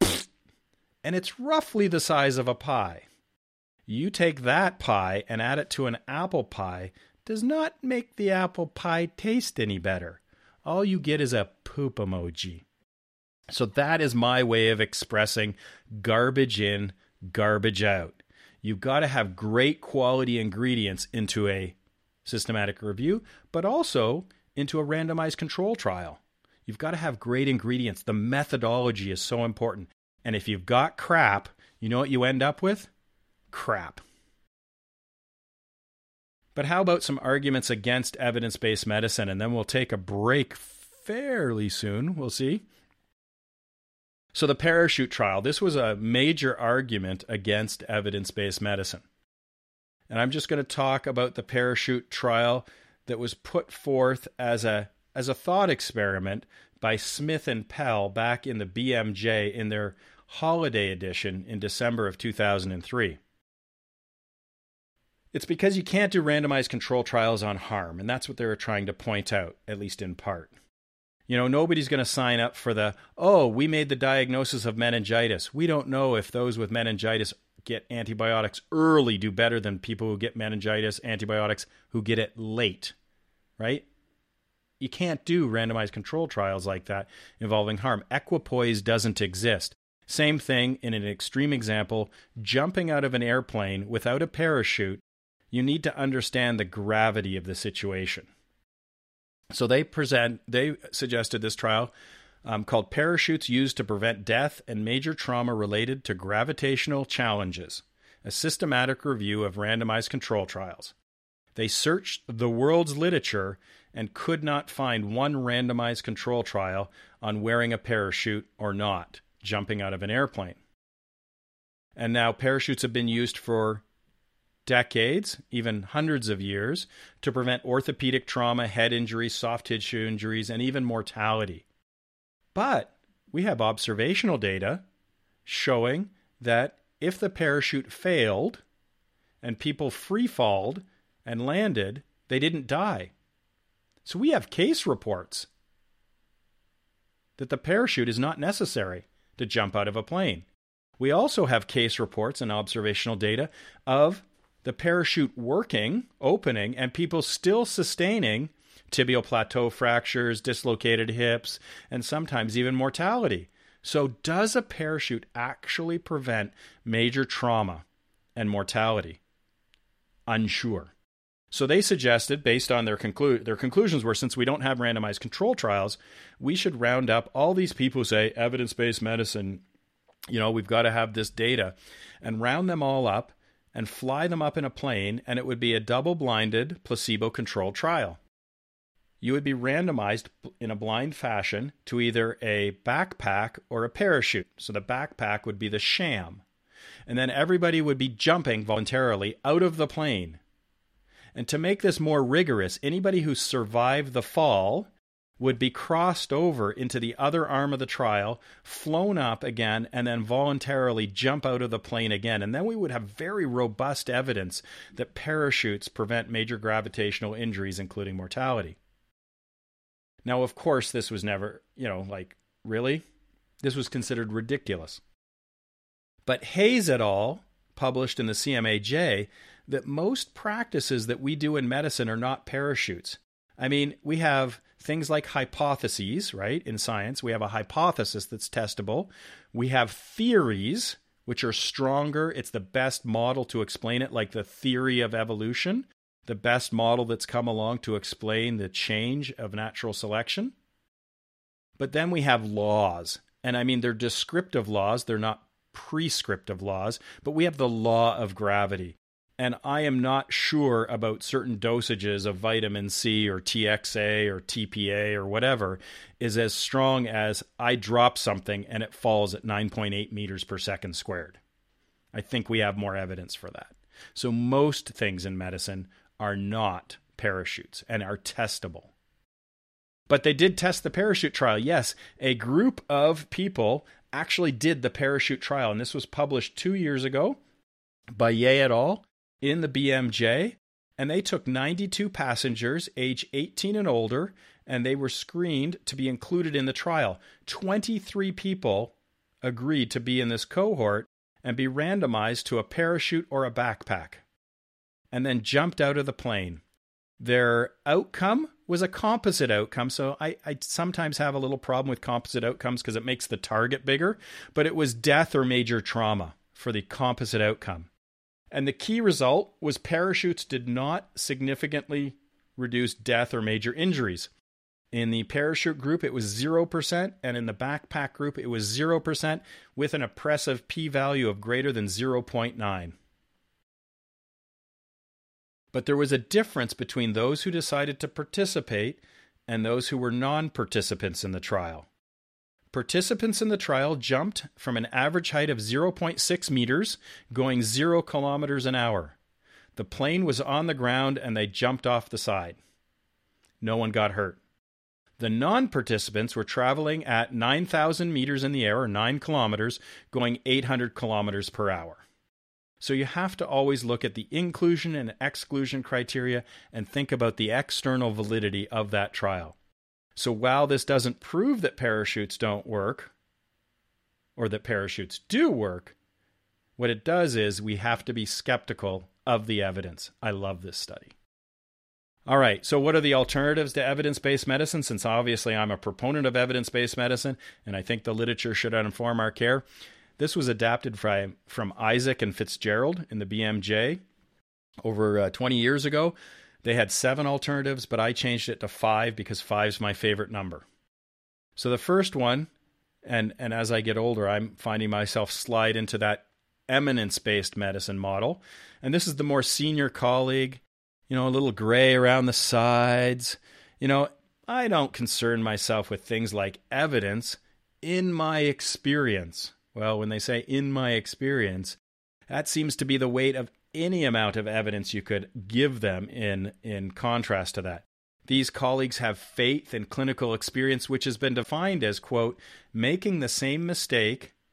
and it's roughly the size of a pie. You take that pie and add it to an apple pie, does not make the apple pie taste any better. All you get is a poop emoji. So that is my way of expressing garbage in, garbage out. You've got to have great quality ingredients into a systematic review, but also into a randomized control trial. You've got to have great ingredients. The methodology is so important. And if you've got crap, you know what you end up with? Crap. But how about some arguments against evidence-based medicine? And then we'll take a break fairly soon. We'll see. So the parachute trial, this was a major argument against evidence-based medicine. And I'm just going to talk about the parachute trial that was put forth as a thought experiment by Smith and Pell back in the BMJ in their holiday edition in December of 2003. It's because you can't do randomized control trials on harm, and that's what they were trying to point out, at least in part. You know, nobody's going to sign up for we made the diagnosis of meningitis. We don't know if those with meningitis get antibiotics early do better than people who get meningitis antibiotics who get it late, right? You can't do randomized control trials like that involving harm. Equipoise doesn't exist. Same thing in an extreme example, jumping out of an airplane without a parachute. You need to understand the gravity of the situation. So they suggested this trial called Parachutes Used to Prevent Death and Major Trauma Related to Gravitational Challenges, a systematic review of randomized control trials. They searched the world's literature and could not find one randomized control trial on wearing a parachute or not, jumping out of an airplane. And now parachutes have been used for decades, even hundreds of years, to prevent orthopedic trauma, head injuries, soft tissue injuries, and even mortality. But we have observational data showing that if the parachute failed and people free-falled and landed, they didn't die. So we have case reports that the parachute is not necessary to jump out of a plane. We also have case reports and observational data of the parachute working, opening, and people still sustaining tibial plateau fractures, dislocated hips, and sometimes even mortality. So does a parachute actually prevent major trauma and mortality? Unsure. So they suggested, based on their conclusions were, since we don't have randomized control trials, we should round up all these people who say evidence-based medicine, we've got to have this data, and round them all up and fly them up in a plane, and it would be a double-blinded, placebo-controlled trial. You would be randomized in a blind fashion to either a backpack or a parachute. So the backpack would be the sham. And then everybody would be jumping voluntarily out of the plane. And to make this more rigorous, anybody who survived the fall would be crossed over into the other arm of the trial, flown up again, and then voluntarily jump out of the plane again. And then we would have very robust evidence that parachutes prevent major gravitational injuries, including mortality. Now, of course, this was never, really? This was considered ridiculous. But Hayes et al. Published in the CMAJ that most practices that we do in medicine are not parachutes. I mean, we have things like hypotheses, right? In science, we have a hypothesis that's testable. We have theories, which are stronger. It's the best model to explain it, like the theory of evolution, the best model that's come along to explain the change of natural selection. But then we have laws. And I mean, they're descriptive laws. They're not prescriptive laws, but we have the law of gravity. And I am not sure about certain dosages of vitamin C or TXA or TPA or whatever is as strong as I drop something and it falls at 9.8 meters per second squared. I think we have more evidence for that. So most things in medicine are not parachutes and are testable. But they did test the parachute trial. Yes, a group of people actually did the parachute trial, and this was published 2 years ago by Ye et al. In the BMJ, and they took 92 passengers age 18 and older, and they were screened to be included in the trial. 23 people agreed to be in this cohort and be randomized to a parachute or a backpack, and then jumped out of the plane. Their outcome was a composite outcome, so I sometimes have a little problem with composite outcomes because it makes the target bigger, but it was death or major trauma for the composite outcome. And the key result was parachutes did not significantly reduce death or major injuries. In the parachute group, it was 0%, and in the backpack group, it was 0%, with an oppressive p-value of greater than 0.9. But there was a difference between those who decided to participate and those who were non-participants in the trial. Participants in the trial jumped from an average height of 0.6 meters, going 0 kilometers an hour. The plane was on the ground and they jumped off the side. No one got hurt. The non-participants were traveling at 9,000 meters in the air, or 9 kilometers, going 800 kilometers per hour. So you have to always look at the inclusion and exclusion criteria and think about the external validity of that trial. So while this doesn't prove that parachutes don't work, or that parachutes do work, what it does is we have to be skeptical of the evidence. I love this study. All right, so what are the alternatives to evidence-based medicine? Since obviously I'm a proponent of evidence-based medicine, and I think the literature should inform our care. This was adapted from Isaac and Fitzgerald in the BMJ over 20 years ago. They had 7 alternatives, but I changed it to 5 because 5 is my favorite number. So the first one, and as I get older, I'm finding myself slide into that eminence-based medicine model. And this is the more senior colleague, a little gray around the sides. I don't concern myself with things like evidence in my experience. Well, when they say in my experience, that seems to be the weight of any amount of evidence you could give them in contrast to that. These colleagues have faith in clinical experience, which has been defined as, quote, making the same mistake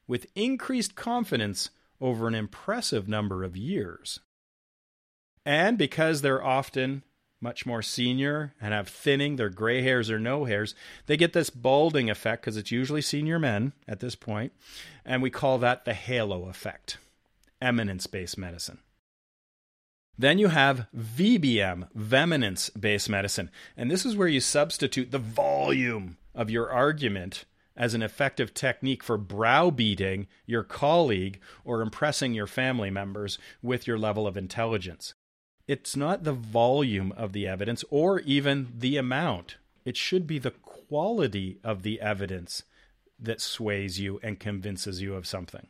with increased confidence over an impressive number of years. And because they're often much more senior and have thinning, their gray hairs or no hairs, they get this balding effect because it's usually senior men at this point, and we call that the halo effect, eminence-based medicine. Then you have VBM, veminance-based medicine, and this is where you substitute the volume of your argument as an effective technique for browbeating your colleague or impressing your family members with your level of intelligence. It's not the volume of the evidence or even the amount. It should be the quality of the evidence that sways you and convinces you of something.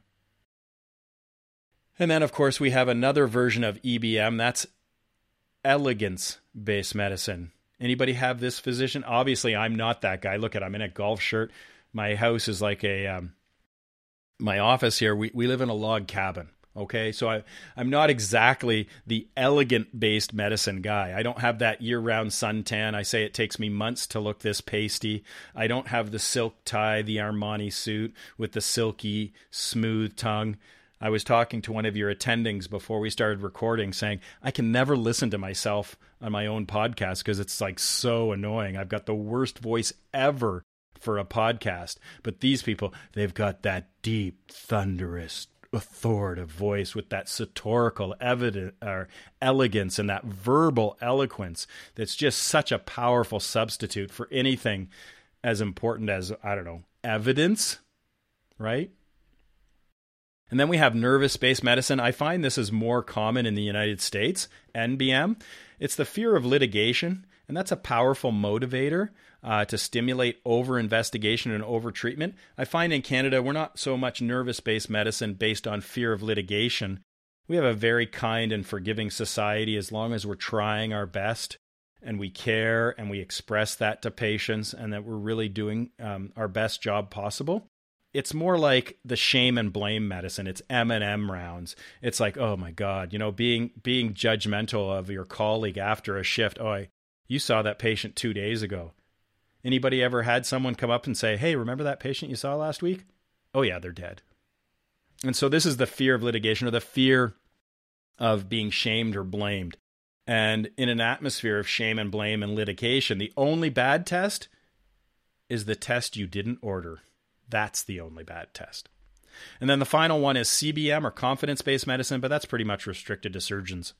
And then, of course, we have another version of EBM. That's elegance-based medicine. Anybody have this physician? Obviously, I'm not that guy. Look I'm in a golf shirt. My house is like my office here. We live in a log cabin. Okay, so I'm not exactly the elegant-based medicine guy. I don't have that year-round suntan. I say it takes me months to look this pasty. I don't have the silk tie, the Armani suit with the silky, smooth tongue. I was talking to one of your attendings before we started recording saying, I can never listen to myself on my own podcast because it's like so annoying. I've got the worst voice ever for a podcast. But these people, they've got that deep, thunderous, authoritative voice with that satirical elegance and that verbal eloquence that's just such a powerful substitute for anything as important as, evidence, right? And then we have nervous-based medicine. I find this is more common in the United States, NBM. It's the fear of litigation, and that's a powerful motivator to stimulate over-investigation and over-treatment. I find in Canada, we're not so much nervous-based medicine based on fear of litigation. We have a very kind and forgiving society as long as we're trying our best and we care and we express that to patients and that we're really doing our best job possible. It's more like the shame and blame medicine. It's M&M rounds. It's like, oh my God, being judgmental of your colleague after a shift. Oh, you saw that patient 2 days ago. Anybody ever had someone come up and say, hey, remember that patient you saw last week? Oh yeah, they're dead. And so this is the fear of litigation or the fear of being shamed or blamed. And in an atmosphere of shame and blame and litigation, the only bad test is the test you didn't order. That's the only bad test. And then the final one is CBM or confidence-based medicine, but that's pretty much restricted to surgeons.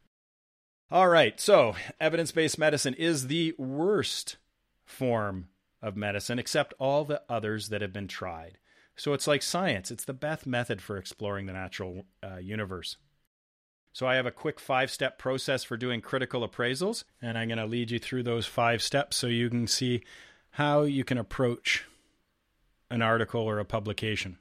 All right, so evidence-based medicine is the worst form of medicine, except all the others that have been tried. So it's like science. It's the best method for exploring the natural universe. So I have a quick 5-step process for doing critical appraisals, and I'm going to lead you through those 5 steps so you can see how you can approach an article or a publication.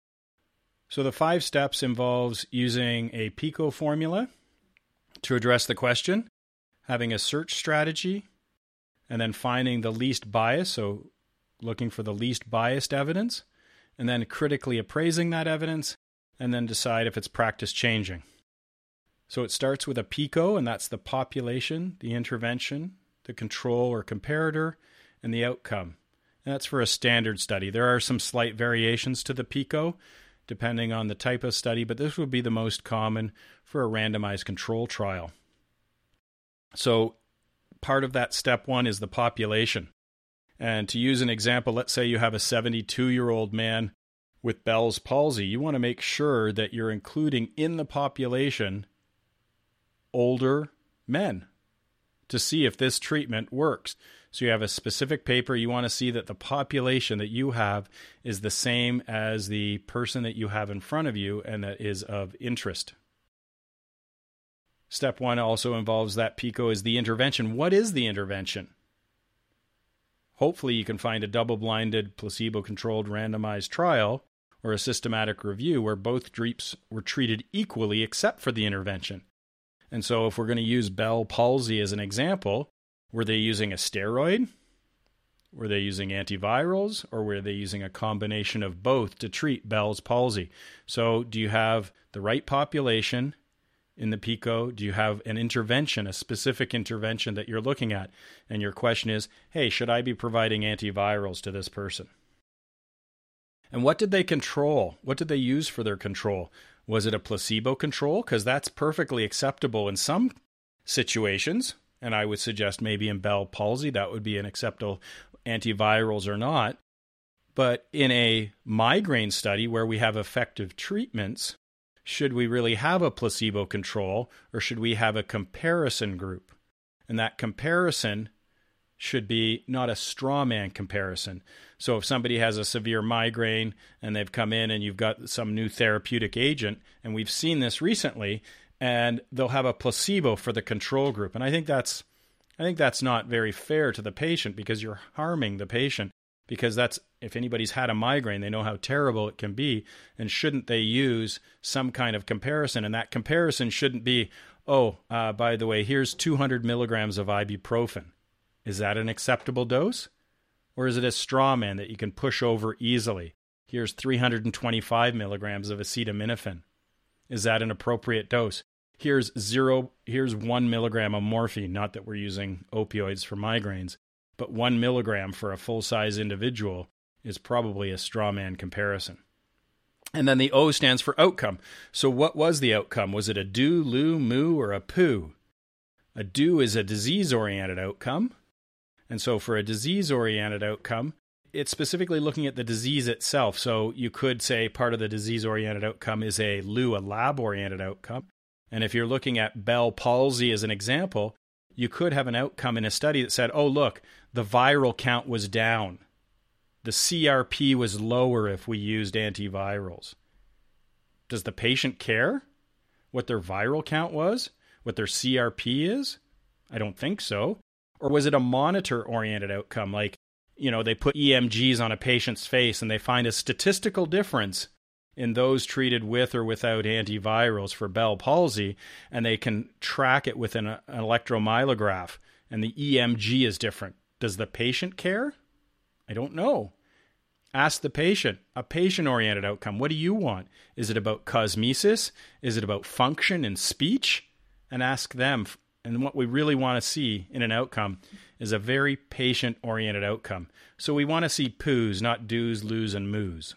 So the 5 steps involves using a PICO formula to address the question, having a search strategy, and then finding the least bias, so looking for the least biased evidence, and then critically appraising that evidence, and then decide if it's practice changing. So it starts with a PICO, and that's the population, the intervention, the control or comparator, and the outcome. That's for a standard study. There are some slight variations to the PICO, depending on the type of study, but this would be the most common for a randomized control trial. So part of that step 1 is the population. And to use an example, let's say you have a 72-year-old man with Bell's palsy. You want to make sure that you're including in the population older men to see if this treatment works. So you have a specific paper. You want to see that the population that you have is the same as the person that you have in front of you and that is of interest. Step 1 also involves that PICO is the intervention. What is the intervention? Hopefully you can find a double-blinded, placebo-controlled randomized trial or a systematic review where both groups were treated equally except for the intervention. And so if we're going to use Bell palsy as an example, were they using a steroid? Were they using antivirals? Or were they using a combination of both to treat Bell's palsy? So do you have the right population in the PICO? Do you have an intervention, a specific intervention that you're looking at? And your question is, hey, should I be providing antivirals to this person? And what did they control? What did they use for their control? Was it a placebo control? Because that's perfectly acceptable in some situations. And I would suggest maybe in Bell palsy, that would be an acceptable, antivirals or not. But in a migraine study where we have effective treatments, should we really have a placebo control, or should we have a comparison group? And that comparison should be not a straw man comparison. So if somebody has a severe migraine and they've come in and you've got some new therapeutic agent, and we've seen this recently, and they'll have a placebo for the control group. And I think that's not very fair to the patient, because you're harming the patient. Because that's, if anybody's had a migraine, they know how terrible it can be. And shouldn't they use some kind of comparison? And that comparison shouldn't be, by the way, here's 200 milligrams of ibuprofen. Is that an acceptable dose? Or is it a straw man that you can push over easily? Here's 325 milligrams of acetaminophen. Is that an appropriate dose? Here's 1 milligram of morphine. Not that we're using opioids for migraines, but 1 milligram for a full-size individual is probably a straw man comparison. And then the O stands for outcome. So what was the outcome? Was it a do, lu, mu, or a poo? A do is a disease-oriented outcome. And so for a disease-oriented outcome, it's specifically looking at the disease itself. So you could say part of the disease-oriented outcome is a lu, a lab-oriented outcome. And if you're looking at Bell palsy as an example, you could have an outcome in a study that said, oh, look, the viral count was down. The CRP was lower if we used antivirals. Does the patient care what their viral count was? What their CRP is? I don't think so. Or was it a monitor-oriented outcome? Like, they put EMGs on a patient's face and they find a statistical difference in those treated with or without antivirals for Bell palsy, and they can track it with an electromyelograph, and the EMG is different. Does the patient care? I don't know. Ask the patient, a patient-oriented outcome. What do you want? Is it about cosmesis? Is it about function and speech? And ask them. And what we really want to see in an outcome is a very patient-oriented outcome. So we want to see poos, not do's, loos, and moos.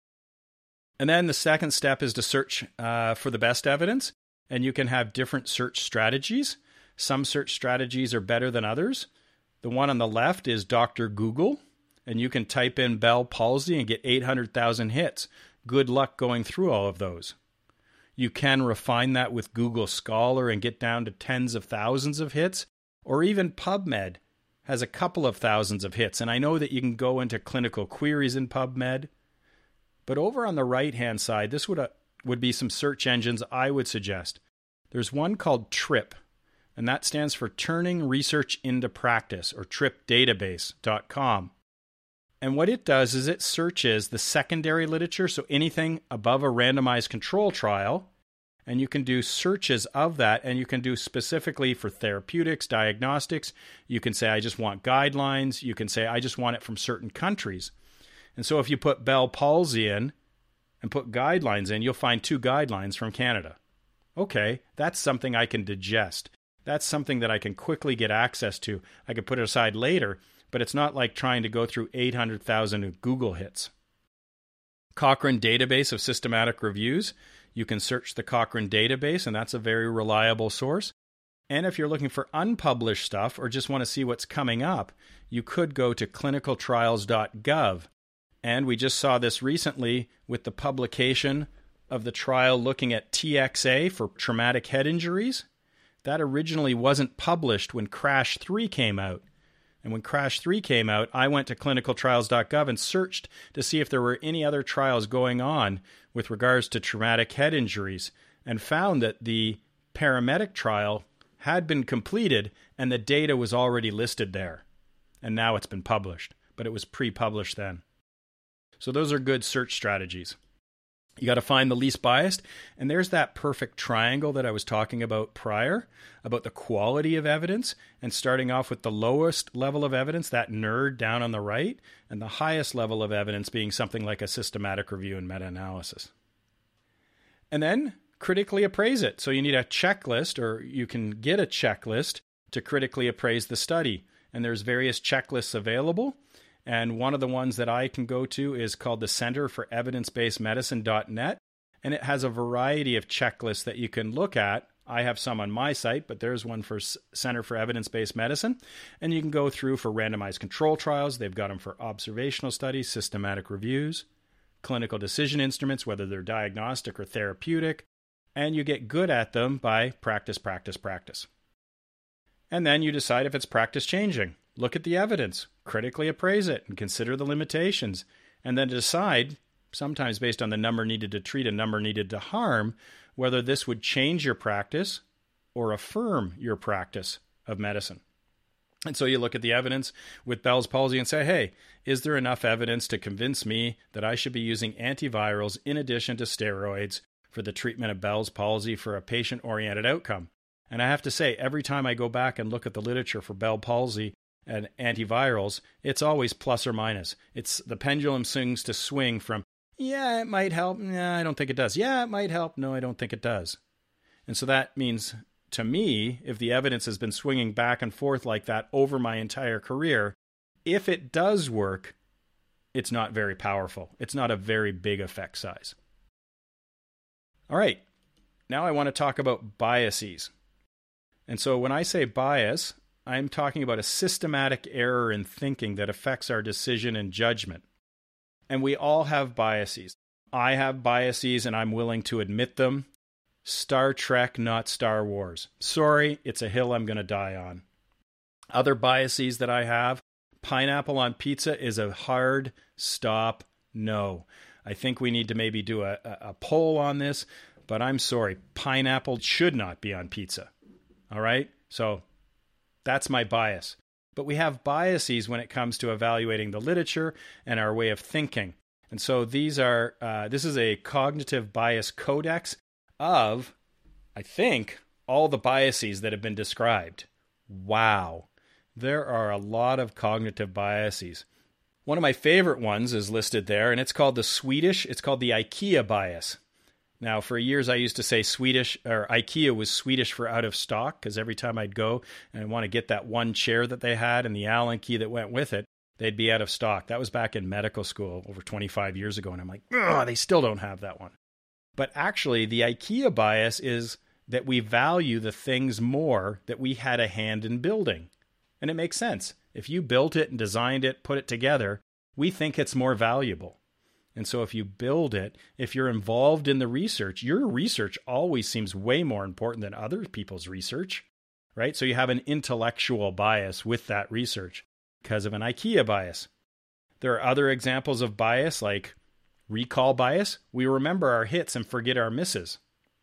And then the second step is to search for the best evidence. And you can have different search strategies. Some search strategies are better than others. The one on the left is Dr. Google. And you can type in Bell palsy and get 800,000 hits. Good luck going through all of those. You can refine that with Google Scholar and get down to tens of thousands of hits. Or even PubMed has a couple of thousands of hits. And I know that you can go into clinical queries in PubMed. But over on the right-hand side, this would be some search engines I would suggest. There's one called TRIP, and that stands for Turning Research into Practice, or tripdatabase.com. And what it does is it searches the secondary literature, so anything above a randomized control trial, and you can do searches of that, and you can do specifically for therapeutics, diagnostics. You can say, I just want guidelines. You can say, I just want it from certain countries. And so if you put Bell palsy in and put guidelines in, you'll find 2 guidelines from Canada. Okay, that's something I can digest. That's something that I can quickly get access to. I could put it aside later, but it's not like trying to go through 800,000 Google hits. Cochrane Database of Systematic Reviews. You can search the Cochrane database, and that's a very reliable source. And if you're looking for unpublished stuff or just want to see what's coming up, you could go to clinicaltrials.gov. And we just saw this recently with the publication of the trial looking at TXA for traumatic head injuries. That originally wasn't published when CRASH 3 came out. And when CRASH 3 came out, I went to clinicaltrials.gov and searched to see if there were any other trials going on with regards to traumatic head injuries, and found that the paramedic trial had been completed and the data was already listed there. And now it's been published, but it was pre-published then. So those are good search strategies. You got to find the least biased. And there's that perfect triangle that I was talking about prior, about the quality of evidence, and starting off with the lowest level of evidence, that nerd down on the right, and the highest level of evidence being something like a systematic review and meta-analysis. And then critically appraise it. So you need a checklist, or you can get a checklist to critically appraise the study. And there's various checklists available. And one of the ones that I can go to is called the Center for Evidence-Based Medicine.net. And it has a variety of checklists that you can look at. I have some on my site, but there's one for Center for Evidence-Based Medicine. And you can go through for randomized control trials. They've got them for observational studies, systematic reviews, clinical decision instruments, whether they're diagnostic or therapeutic. And you get good at them by practice, practice, practice. And then you decide if it's practice changing. Look at the evidence, critically appraise it, and consider the limitations. And then decide, sometimes based on the number needed to treat and number needed to harm, whether this would change your practice or affirm your practice of medicine. And so you look at the evidence with Bell's palsy and say, hey, is there enough evidence to convince me that I should be using antivirals in addition to steroids for the treatment of Bell's palsy for a patient-oriented outcome? And I have to say, every time I go back and look at the literature for Bell's palsy and antivirals, it's always plus or minus. It's the pendulum seems to swing from, yeah, it might help. Nah, I don't think it does. Yeah, it might help. No, I don't think it does. And so that means, to me, if the evidence has been swinging back and forth like that over my entire career, if it does work, it's not very powerful. It's not a very big effect size. All right, now I want to talk about biases. And so when I say bias, I'm talking about a systematic error in thinking that affects our decision and judgment. And we all have biases. I have biases and I'm willing to admit them. Star Trek, not Star Wars. Sorry, it's a hill I'm going to die on. Other biases that I have, pineapple on pizza is a hard stop no. I think we need to maybe do a poll on this, but I'm sorry, pineapple should not be on pizza. All right? So that's my bias. But we have biases when it comes to evaluating the literature and our way of thinking. And so this is a cognitive bias codex of, I think, all the biases that have been described. Wow. There are a lot of cognitive biases. One of my favorite ones is listed there, and it's called the IKEA bias. Now, for years, I used to say IKEA was Swedish for out of stock, because every time I'd go and I'd want to get that one chair that they had and the Allen key that went with it, they'd be out of stock. That was back in medical school over 25 years ago, and I'm like, they still don't have that one. But actually, the IKEA bias is that we value the things more that we had a hand in building. And it makes sense. If you built it and designed it, put it together, we think it's more valuable. And so if you build it, if you're involved in the research, your research always seems way more important than other people's research, right? So you have an intellectual bias with that research because of an IKEA bias. There are other examples of bias like recall bias. We remember our hits and forget our misses.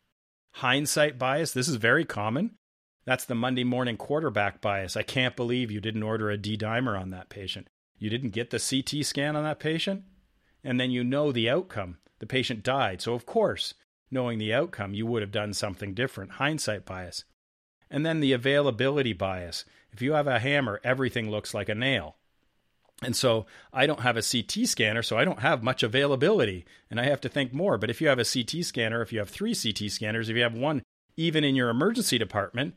Hindsight bias. This is very common. That's the Monday morning quarterback bias. I can't believe you didn't order a D-dimer on that patient. You didn't get the CT scan on that patient? And then you know the outcome. The patient died. So, of course, knowing the outcome, you would have done something different. Hindsight bias. And then the availability bias. If you have a hammer, everything looks like a nail. And so I don't have a CT scanner, so I don't have much availability. And I have to think more. But if you have a CT scanner, if you have 3 CT scanners, if you have one even in your emergency department,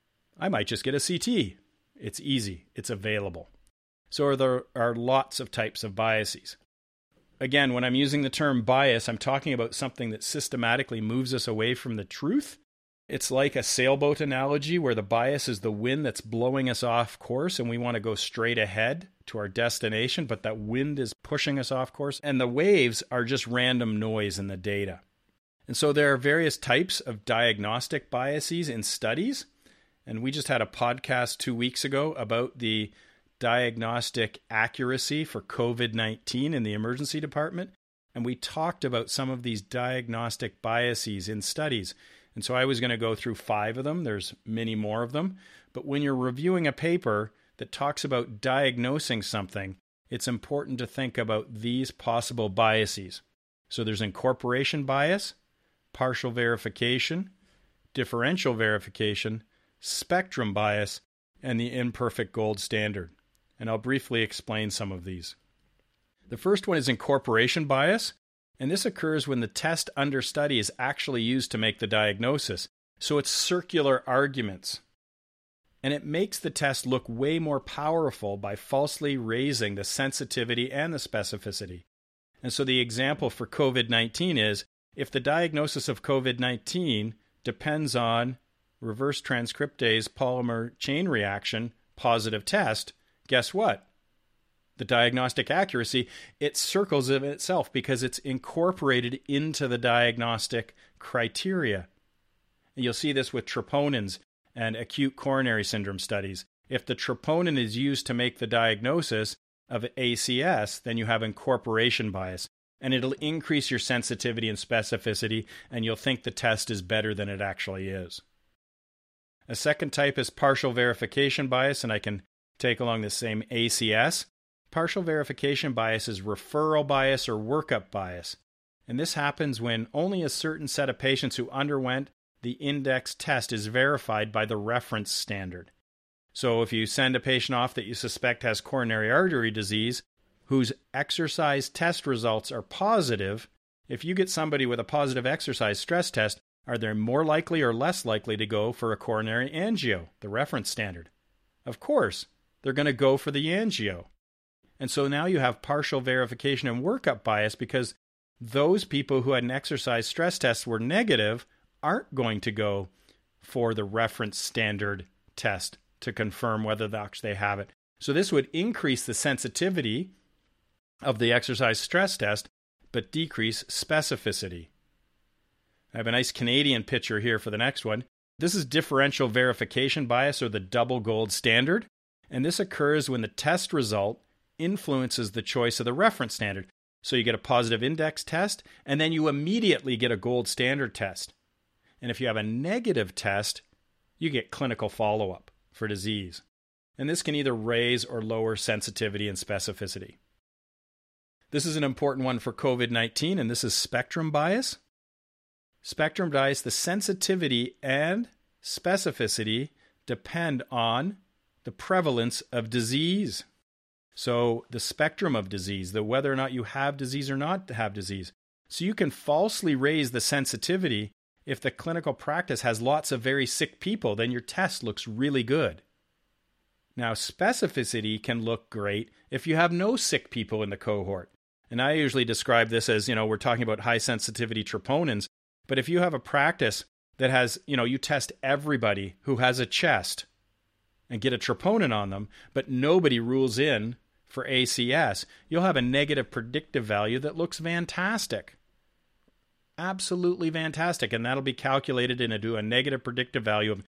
I might just get a CT. It's easy. It's available. So there are lots of types of biases. Again, when I'm using the term bias, I'm talking about something that systematically moves us away from the truth. It's like a sailboat analogy where the bias is the wind that's blowing us off course and we want to go straight ahead to our destination, but that wind is pushing us off course and the waves are just random noise in the data. And so there are various types of diagnostic biases in studies. And we just had a podcast 2 weeks ago about the diagnostic accuracy for COVID-19 in the emergency department. And we talked about some of these diagnostic biases in studies. And so I was going to go through 5 of them. There's many more of them. But when you're reviewing a paper that talks about diagnosing something, it's important to think about these possible biases. So there's incorporation bias, partial verification, differential verification, spectrum bias, and the imperfect gold standard. And I'll briefly explain some of these. The first one is incorporation bias, and this occurs when the test under study is actually used to make the diagnosis. So it's circular arguments. And it makes the test look way more powerful by falsely raising the sensitivity and the specificity. And so the example for COVID-19 is, if the diagnosis of COVID-19 depends on reverse transcriptase polymer chain reaction positive test, guess what? The diagnostic accuracy, it circles of itself because it's incorporated into the diagnostic criteria. And you'll see this with troponins and acute coronary syndrome studies. If the troponin is used to make the diagnosis of ACS, then you have incorporation bias, and it'll increase your sensitivity and specificity, and you'll think the test is better than it actually is. A second type is partial verification bias, and I can take along the same ACS. Partial verification bias is referral bias or workup bias, and this happens when only a certain set of patients who underwent the index test is verified by the reference standard. So if you send a patient off that you suspect has coronary artery disease, whose exercise test results are positive, if you get somebody with a positive exercise stress test, are they more likely or less likely to go for a coronary angio, the reference standard? Of course, they're going to go for the angio. And so now you have partial verification and workup bias because those people who had an exercise stress test were negative aren't going to go for the reference standard test to confirm whether they have it. So this would increase the sensitivity of the exercise stress test, but decrease specificity. I have a nice Canadian picture here for the next one. This is differential verification bias, or the double gold standard, and this occurs when the test result influences the choice of the reference standard. So you get a positive index test, and then you immediately get a gold standard test. And if you have a negative test, you get clinical follow-up for disease. And this can either raise or lower sensitivity and specificity. This is an important one for COVID-19, and this is spectrum bias. Spectrum bias, the sensitivity and specificity depend on the prevalence of disease. So the spectrum of disease, the whether or not you have disease or not have disease. So you can falsely raise the sensitivity. If the clinical practice has lots of very sick people, then your test looks really good. Now, specificity can look great if you have no sick people in the cohort. And I usually describe this as, we're talking about high sensitivity troponins. But if you have a practice that has, you test everybody who has a chest and get a troponin on them, but nobody rules in for ACS, you'll have a negative predictive value that looks fantastic. Absolutely fantastic. And that'll be calculated into a negative predictive value of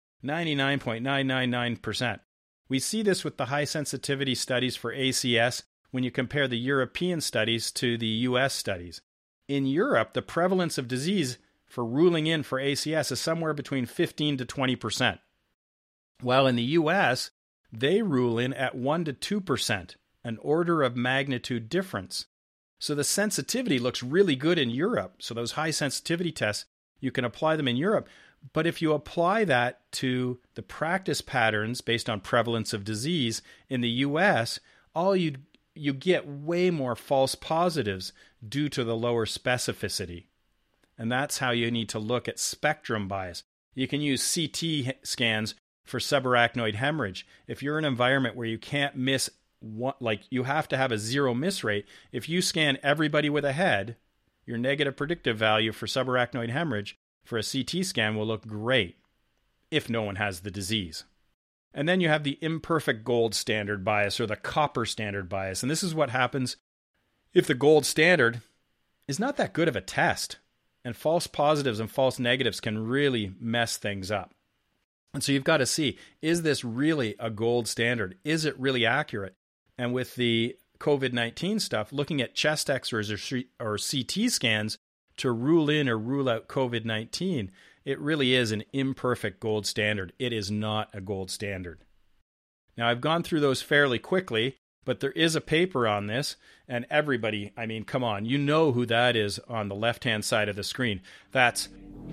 99.999%. We see this with the high sensitivity studies for ACS when you compare the European studies to the US studies. In Europe, the prevalence of disease for ruling in for ACS is somewhere between 15 to 20%. While in the US, they rule in at 1 to 2%, an order of magnitude difference. So the sensitivity looks really good in Europe. So those high sensitivity tests, you can apply them in Europe. But if you apply that to the practice patterns based on prevalence of disease in the US, you get way more false positives due to the lower specificity. And that's how you need to look at spectrum bias. You can use CT scans for subarachnoid hemorrhage. If you're in an environment where you can't miss one, like you have to have a zero miss rate, if you scan everybody with a head, your negative predictive value for subarachnoid hemorrhage for a CT scan will look great if no one has the disease. And then you have the imperfect gold standard bias, or the copper standard bias. And this is what happens if the gold standard is not that good of a test. And false positives and false negatives can really mess things up. And so you've got to see, is this really a gold standard? Is it really accurate? And with the COVID-19 stuff, looking at chest x-rays or CT scans to rule in or rule out COVID-19, it really is an imperfect gold standard. It is not a gold standard. Now, I've gone through those fairly quickly, but there is a paper on this, and everybody, come on, you know who that is on the left-hand side of the screen. That's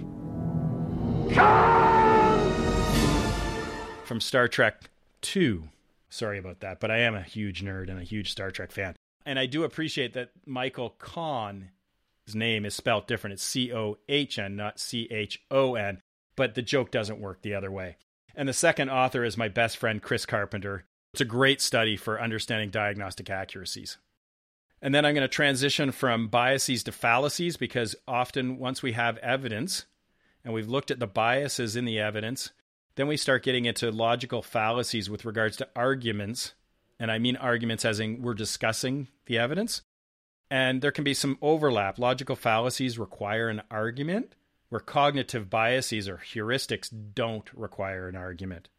from Star Trek II. Sorry about that, but I am a huge nerd and a huge Star Trek fan. And I do appreciate that Michael Cohn's name is spelled different. It's C-O-H-N, not C-H-O-N, but the joke doesn't work the other way. And the second author is my best friend, Chris Carpenter. It's a great study for understanding diagnostic accuracies. And then I'm going to transition from biases to fallacies, because often once we have evidence and we've looked at the biases in the evidence, then we start getting into logical fallacies with regards to arguments. And I mean arguments as in we're discussing the evidence. And there can be some overlap. Logical fallacies require an argument, where cognitive biases or heuristics don't require an argument.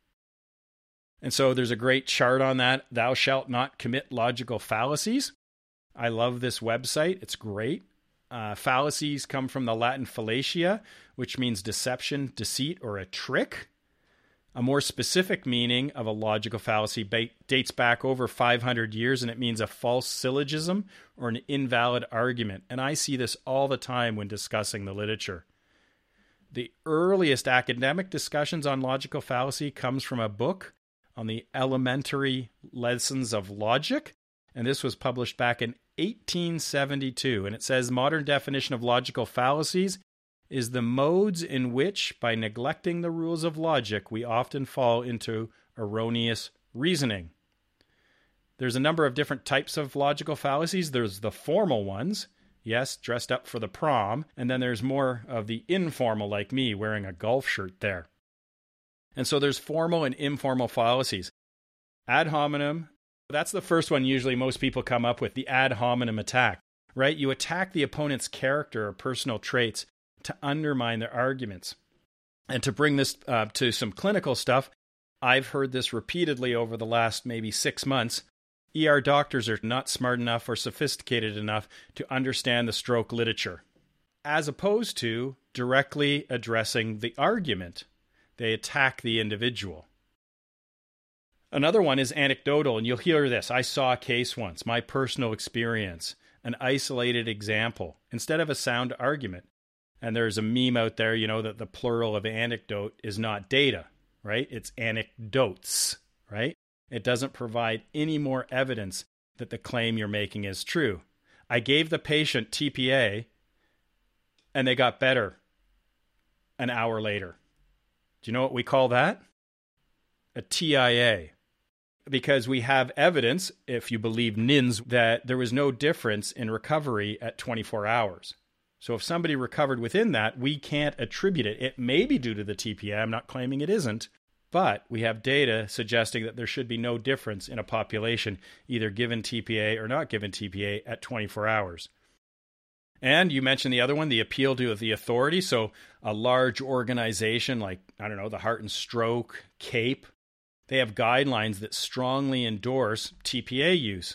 And so there's a great chart on that. Thou shalt not commit logical fallacies. I love this website. It's great. Fallacies come from the Latin fallacia, which means deception, deceit, or a trick. A more specific meaning of a logical fallacy dates back over 500 years, and it means a false syllogism or an invalid argument. And I see this all the time when discussing the literature. The earliest academic discussions on logical fallacy comes from a book on the elementary lessons of logic, and this was published back in 1872. And it says, modern definition of logical fallacies is the modes in which, by neglecting the rules of logic, we often fall into erroneous reasoning. There's a number of different types of logical fallacies. There's the formal ones, yes, dressed up for the prom, and then there's more of the informal, like me, wearing a golf shirt there. And so there's formal and informal fallacies. Ad hominem, that's the first one usually most people come up with, the ad hominem attack, right? You attack the opponent's character or personal traits to undermine their arguments. And to bring this to some clinical stuff, I've heard this repeatedly over the last maybe 6 months. ER doctors are not smart enough or sophisticated enough to understand the stroke literature, as opposed to directly addressing the argument. They attack the individual. Another one is anecdotal, and you'll hear this. I saw a case once, my personal experience, an isolated example, instead of a sound argument. And there's a meme out there, that the plural of anecdote is not data, right? It's anecdotes, right? It doesn't provide any more evidence that the claim you're making is true. I gave the patient TPA, and they got better an hour later. Do you know what we call that? A TIA. Because we have evidence, if you believe NINS, that there was no difference in recovery at 24 hours. So if somebody recovered within that, we can't attribute it. It may be due to the TPA. I'm not claiming it isn't. But we have data suggesting that there should be no difference in a population, either given TPA or not given TPA, at 24 hours. And you mentioned the other one, the appeal to the authority. So a large organization like, the Heart and Stroke, CAPE, they have guidelines that strongly endorse TPA use.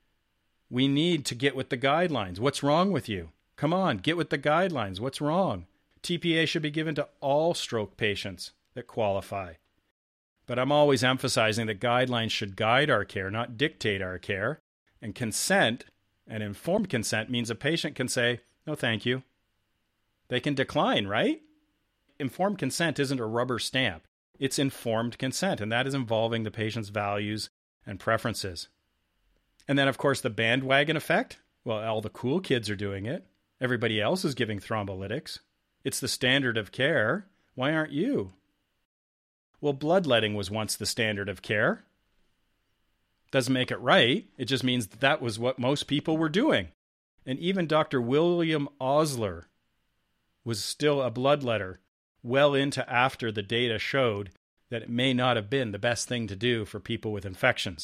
We need to get with the guidelines. What's wrong with you? Come on, get with the guidelines. What's wrong? TPA should be given to all stroke patients that qualify. But I'm always emphasizing that guidelines should guide our care, not dictate our care. And consent, and informed consent, means a patient can say, no, thank you. They can decline, right? Informed consent isn't a rubber stamp. It's informed consent, and that is involving the patient's values and preferences. And then, of course, the bandwagon effect. Well, all the cool kids are doing it. Everybody else is giving thrombolytics. It's the standard of care. Why aren't you? Well, bloodletting was once the standard of care. Doesn't make it right. It just means that was what most people were doing. And even Dr. William Osler was still a bloodletter well into after the data showed that it may not have been the best thing to do for people with infections.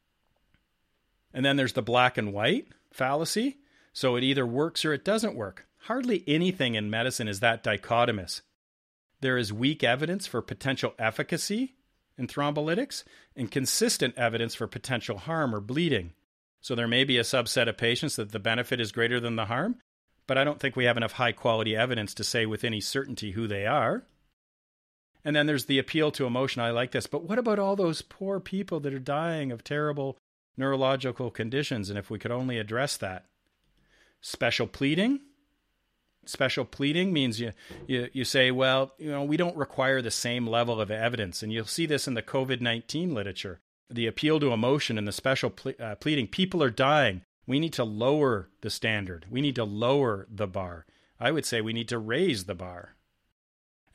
And then there's the black and white fallacy. So it either works or it doesn't work. Hardly anything in medicine is that dichotomous. There is weak evidence for potential efficacy in thrombolytics and consistent evidence for potential harm or bleeding. So there may be a subset of patients that the benefit is greater than the harm, but I don't think we have enough high-quality evidence to say with any certainty who they are. And then there's the appeal to emotion. I like this. But what about all those poor people that are dying of terrible neurological conditions? And if we could only address that. Special pleading. Special pleading means you say, well, we don't require the same level of evidence. And you'll see this in the COVID-19 literature. The appeal to emotion and the special pleading. People are dying. We need to lower the standard. We need to lower the bar. I would say we need to raise the bar.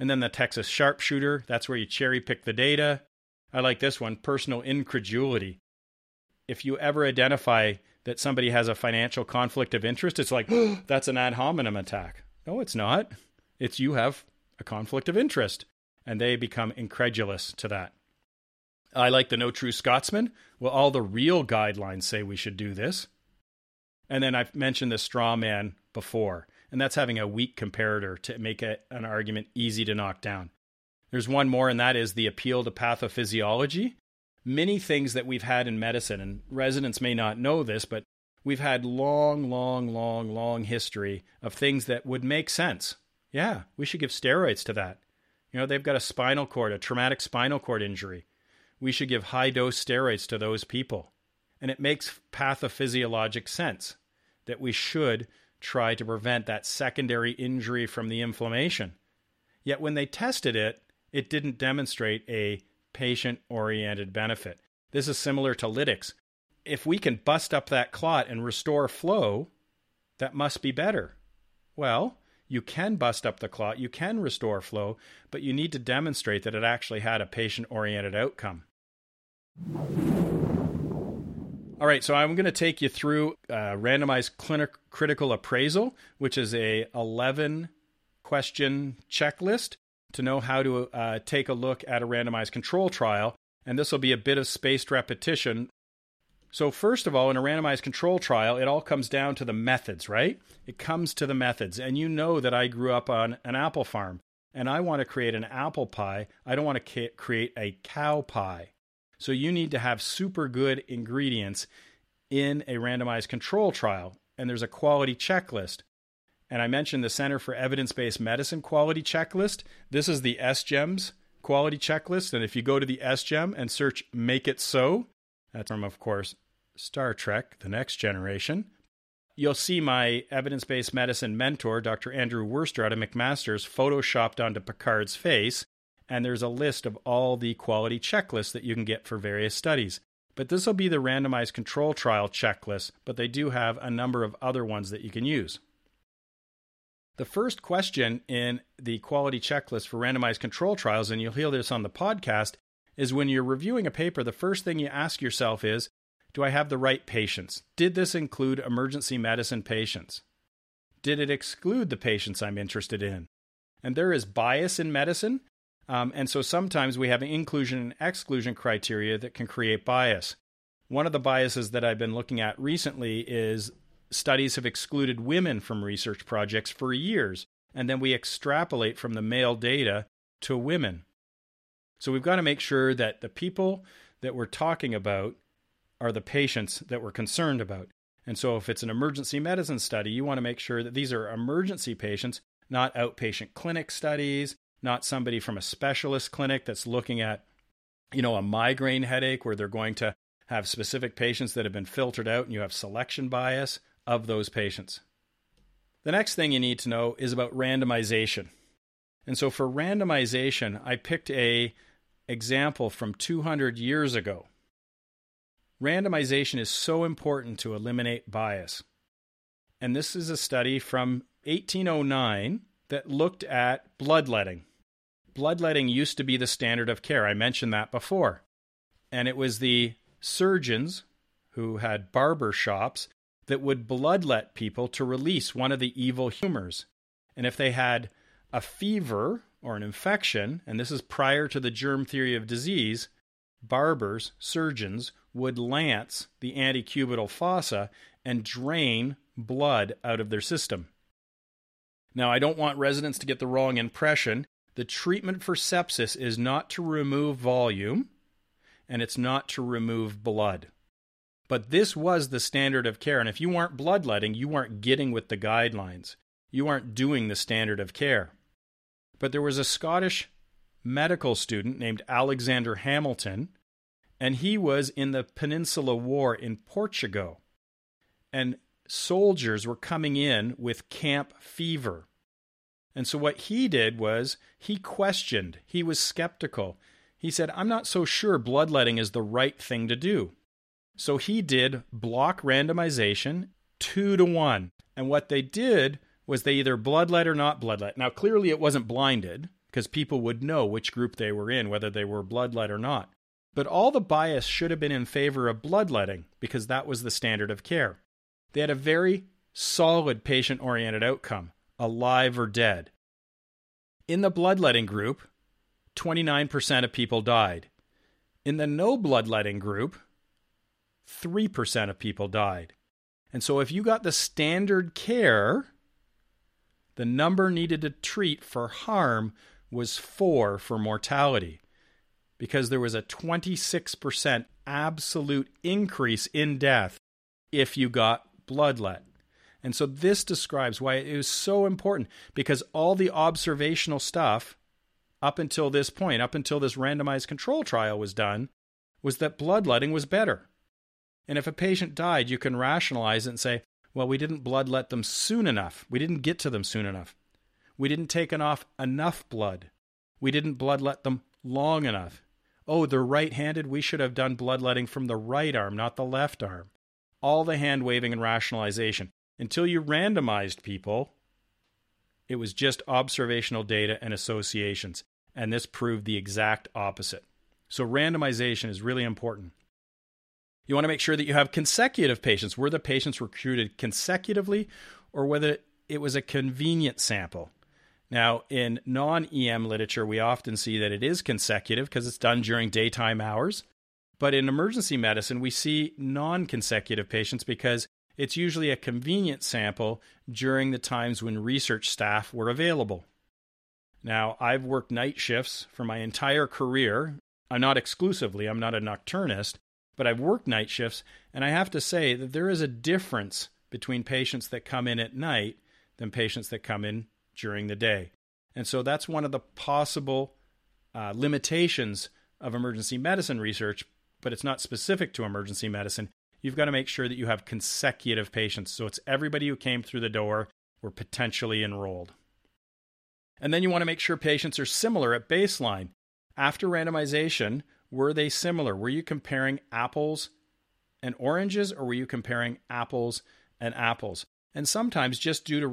And then the Texas sharpshooter, that's where you cherry pick the data. I like this one, personal incredulity. If you ever identify that somebody has a financial conflict of interest, it's like, oh, that's an ad hominem attack. No, it's not. It's you have a conflict of interest, and they become incredulous to that. I like the No True Scotsman. Well, all the real guidelines say we should do this. And then I've mentioned the straw man before, and that's having a weak comparator to make an argument easy to knock down. There's one more, and that is the appeal to pathophysiology. Many things that we've had in medicine, and residents may not know this, but we've had long history of things that would make sense. Yeah, we should give steroids to that. They've got a traumatic spinal cord injury. We should give high-dose steroids to those people. And it makes pathophysiologic sense that we should try to prevent that secondary injury from the inflammation. Yet when they tested it, it didn't demonstrate a patient-oriented benefit. This is similar to lytics. If we can bust up that clot and restore flow, that must be better. Well, you can bust up the clot, you can restore flow, but you need to demonstrate that it actually had a patient-oriented outcome. All right, so I'm going to take you through a randomized critical appraisal, which is a 11-question checklist to know how to take a look at a randomized control trial, and this will be a bit of spaced repetition. So first of all, in a randomized control trial, it all comes down to the methods, right? It comes to the methods, and you know that I grew up on an apple farm, and I want to create an apple pie. I don't want to create a cow pie. So you need to have super good ingredients in a randomized control trial, and there's a quality checklist. And I mentioned the Center for Evidence-Based Medicine quality checklist. This is the SGEMS quality checklist, and if you go to the SGEM and search Make It So, that's from, of course, Star Trek, The Next Generation, you'll see my evidence-based medicine mentor, Dr. Andrew Worster out of McMaster's, photoshopped onto Picard's face, and there's a list of all the quality checklists that you can get for various studies. But this will be the randomized control trial checklist, but they do have a number of other ones that you can use. The first question in the quality checklist for randomized control trials, and you'll hear this on the podcast, is when you're reviewing a paper, the first thing you ask yourself is, do I have the right patients? Did this include emergency medicine patients? Did it exclude the patients I'm interested in? And there is bias in medicine. And so sometimes we have an inclusion and exclusion criteria that can create bias. One of the biases that I've been looking at recently is studies have excluded women from research projects for years, and then we extrapolate from the male data to women. So we've got to make sure that the people that we're talking about are the patients that we're concerned about. And so if it's an emergency medicine study, you want to make sure that these are emergency patients, not outpatient clinic studies, not somebody from a specialist clinic that's looking at, a migraine headache where they're going to have specific patients that have been filtered out and you have selection bias of those patients. The next thing you need to know is about randomization. And so for randomization, I picked an example from 200 years ago. Randomization is so important to eliminate bias. And this is a study from 1809 that looked at bloodletting. Bloodletting used to be the standard of care. I mentioned that before. And it was the surgeons who had barber shops that would bloodlet people to release one of the evil humors. And if they had a fever or an infection, and this is prior to the germ theory of disease, barbers, surgeons, would lance the antecubital fossa and drain blood out of their system. Now, I don't want residents to get the wrong impression. The treatment for sepsis is not to remove volume, and it's not to remove blood. But this was the standard of care, and if you weren't bloodletting, you weren't getting with the guidelines. You aren't doing the standard of care. But there was a Scottish medical student named Alexander Hamilton, and he was in the Peninsula War in Portugal. And soldiers were coming in with camp fever. And so what he did was he questioned. He was skeptical. He said, I'm not so sure bloodletting is the right thing to do. So he did block randomization 2-1. And what they did was they either bloodlet or not bloodlet. Now, clearly it wasn't blinded, because people would know which group they were in, whether they were bloodlet or not. But all the bias should have been in favor of bloodletting because that was the standard of care. They had a very solid patient-oriented outcome, alive or dead. In the bloodletting group, 29% of people died. In the no bloodletting group, 3% of people died. And so if you got the standard care, the number needed to treat for harm was 4 for mortality, because there was a 26% absolute increase in death if you got bloodlet. And so this describes why it was so important, because all the observational stuff up until this point, up until this randomized control trial was done, was that bloodletting was better. And if a patient died, you can rationalize it and say, well, we didn't bloodlet them soon enough. We didn't get to them soon enough. We didn't take off enough blood. We didn't bloodlet them long enough. Oh, they're right-handed. We should have done bloodletting from the right arm, not the left arm. All the hand-waving and rationalization. Until you randomized people, it was just observational data and associations. And this proved the exact opposite. So randomization is really important. You want to make sure that you have consecutive patients. Were the patients recruited consecutively, or whether it was a convenient sample? Now, in non-EM literature, we often see that it is consecutive because it's done during daytime hours. But in emergency medicine, we see non-consecutive patients because it's usually a convenient sample during the times when research staff were available. Now, I've worked night shifts for my entire career. I'm not exclusively, I'm not a nocturnist, but I've worked night shifts, and I have to say that there is a difference between patients that come in at night than patients that come in during the day. And so that's one of the possible limitations of emergency medicine research, but it's not specific to emergency medicine. You've got to make sure that you have consecutive patients. So it's everybody who came through the door were potentially enrolled. And then you want to make sure patients are similar at baseline. After randomization, were they similar? Were you comparing apples and oranges, or were you comparing apples and apples? And sometimes just due to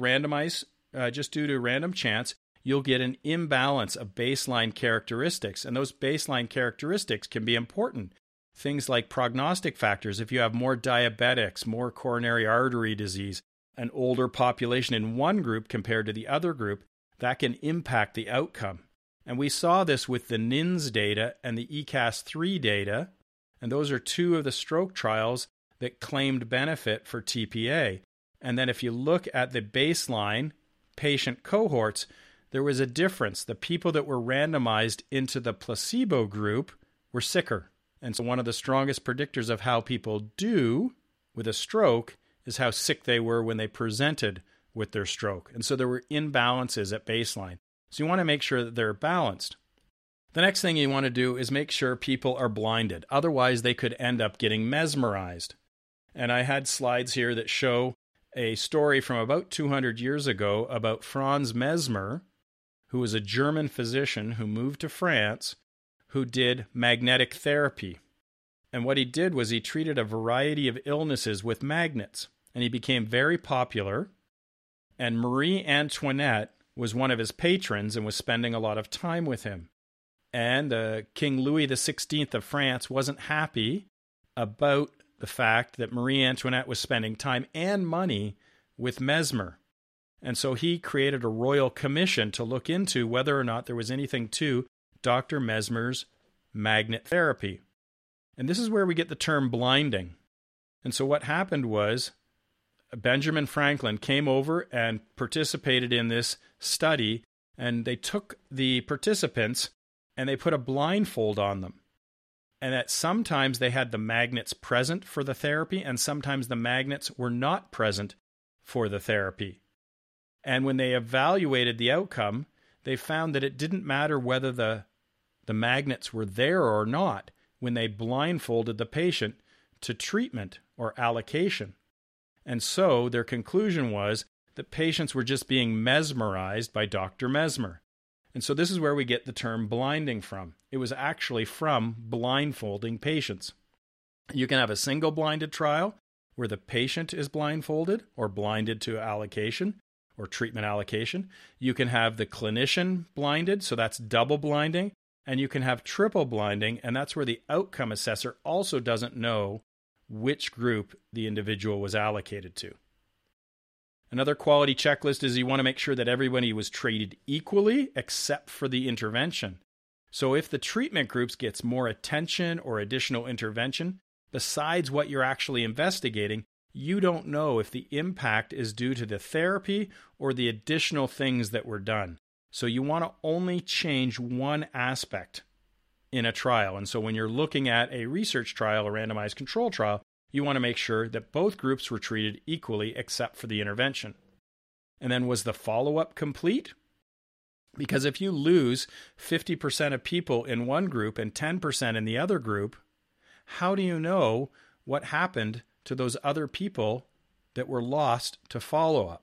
random chance, you'll get an imbalance of baseline characteristics. And those baseline characteristics can be important. Things like prognostic factors. If you have more diabetics, more coronary artery disease, an older population in one group compared to the other group, that can impact the outcome. And we saw this with the NINS data and the ECAS-3 data, and those are two of the stroke trials that claimed benefit for TPA. And then if you look at the baseline patient cohorts, there was a difference. The people that were randomized into the placebo group were sicker. And so one of the strongest predictors of how people do with a stroke is how sick they were when they presented with their stroke. And so there were imbalances at baseline. So you want to make sure that they're balanced. The next thing you want to do is make sure people are blinded. Otherwise, they could end up getting mesmerized. And I had slides here that show a story from about 200 years ago about Franz Mesmer, who was a German physician who moved to France, who did magnetic therapy. And what he did was he treated a variety of illnesses with magnets. And he became very popular. And Marie Antoinette was one of his patrons and was spending a lot of time with him. And King Louis XVI of France wasn't happy about the fact that Marie Antoinette was spending time and money with Mesmer. And so he created a royal commission to look into whether or not there was anything to Dr. Mesmer's magnet therapy. And this is where we get the term blinding. And so what happened was Benjamin Franklin came over and participated in this study, and they took the participants and they put a blindfold on them. And that sometimes they had the magnets present for the therapy, and sometimes the magnets were not present for the therapy. And when they evaluated the outcome, they found that it didn't matter whether the magnets were there or not when they blindfolded the patient to treatment or allocation. And so their conclusion was that patients were just being mesmerized by Dr. Mesmer. And so this is where we get the term blinding from. It was actually from blindfolding patients. You can have a single blinded trial where the patient is blindfolded or blinded to allocation, or treatment allocation. You can have the clinician blinded, so that's double blinding. And you can have triple blinding, and that's where the outcome assessor also doesn't know which group the individual was allocated to. Another quality checklist is you want to make sure that everybody was treated equally except for the intervention. So if the treatment groups gets more attention or additional intervention, besides what you're actually investigating, you don't know if the impact is due to the therapy or the additional things that were done. So you want to only change one aspect in a trial. And so when you're looking at a research trial, a randomized control trial, you want to make sure that both groups were treated equally except for the intervention. And then was the follow-up complete? Because if you lose 50% of people in one group and 10% in the other group, how do you know what happened to those other people that were lost to follow-up?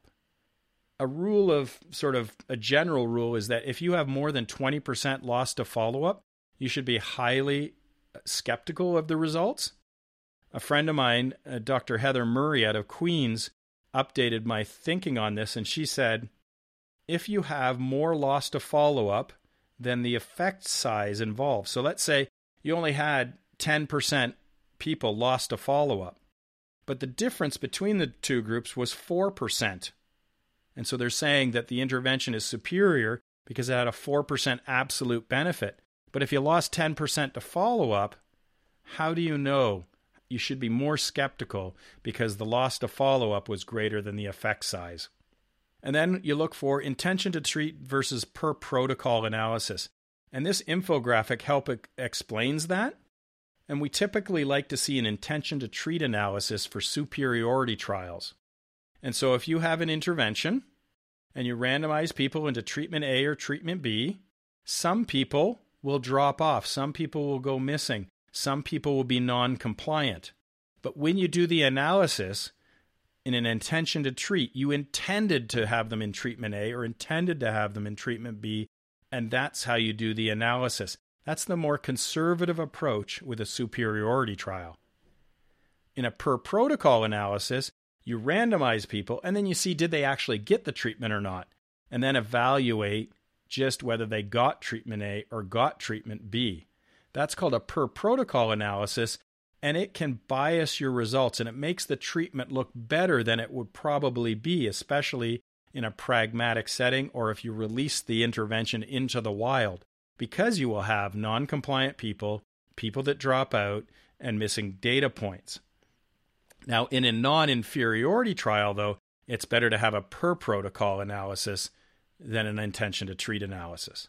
A rule of sort of a general rule is that if you have more than 20% lost to follow-up, you should be highly skeptical of the results. A friend of mine, Dr. Heather Murray out of Queens, updated my thinking on this, and she said, if you have more lost to follow-up than the effect size involved. So let's say you only had 10% people lost to follow-up, but the difference between the two groups was 4%. And so they're saying that the intervention is superior because it had a 4% absolute benefit. But if you lost 10% to follow-up, how do you know? You should be more skeptical because the loss to follow-up was greater than the effect size. And then you look for intention to treat versus per protocol analysis. And this infographic explains that. And we typically like to see an intention to treat analysis for superiority trials. And so if you have an intervention and you randomize people into treatment A or treatment B, some people will drop off. Some people will go missing. Some people will be non-compliant. But when you do the analysis in an intention to treat, you intended to have them in treatment A or intended to have them in treatment B, and that's how you do the analysis. That's the more conservative approach with a superiority trial. In a per protocol analysis, you randomize people, and then you see did they actually get the treatment or not, and then evaluate just whether they got treatment A or got treatment B. That's called a per protocol analysis, and it can bias your results, and it makes the treatment look better than it would probably be, especially in a pragmatic setting or if you release the intervention into the wild, because you will have non-compliant people, people that drop out, and missing data points. Now, in a non-inferiority trial, though, it's better to have a per protocol analysis than an intention to treat analysis.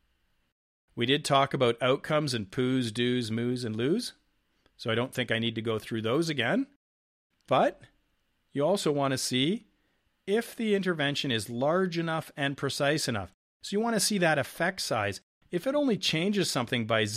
We did talk about outcomes and poos, do's, moos, and loos, so I don't think I need to go through those again. But you also want to see if the intervention is large enough and precise enough. So you want to see that effect size. If it only changes something by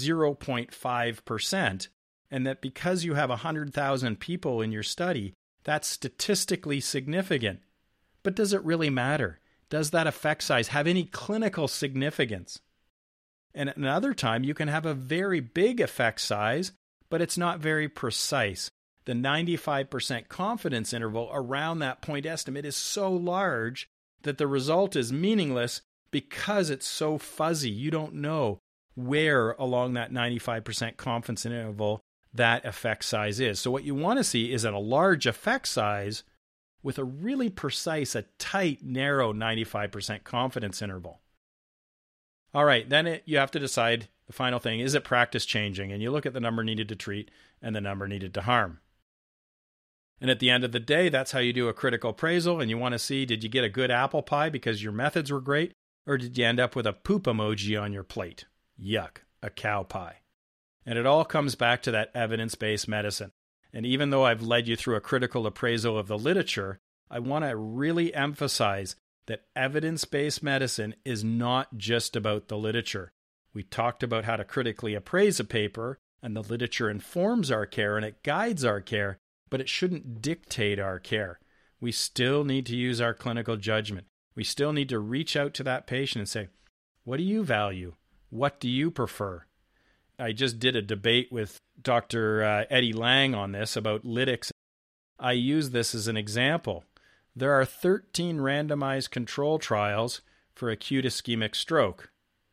0.5%, and that because you have 100,000 people in your study, that's statistically significant. But does it really matter? Does that effect size have any clinical significance? And at another time, you can have a very big effect size, but it's not very precise. The 95% confidence interval around that point estimate is so large that the result is meaningless because it's so fuzzy. You don't know where along that 95% confidence interval that effect size is. So what you want to see is a large effect size with a really precise, a tight, narrow 95% confidence interval. All right, then you have to decide the final thing, is it practice changing? And you look at the number needed to treat and the number needed to harm. And at the end of the day, that's how you do a critical appraisal, and you want to see, did you get a good apple pie because your methods were great, or did you end up with a poop emoji on your plate? Yuck, a cow pie. And it all comes back to that evidence-based medicine. And even though I've led you through a critical appraisal of the literature, I want to really emphasize that evidence-based medicine is not just about the literature. We talked about how to critically appraise a paper, and the literature informs our care and it guides our care, but it shouldn't dictate our care. We still need to use our clinical judgment. We still need to reach out to that patient and say, what do you value? What do you prefer? I just did a debate with Dr. Eddie Lang on this about lytics. I use this as an example There are 13 randomized control trials for acute ischemic stroke.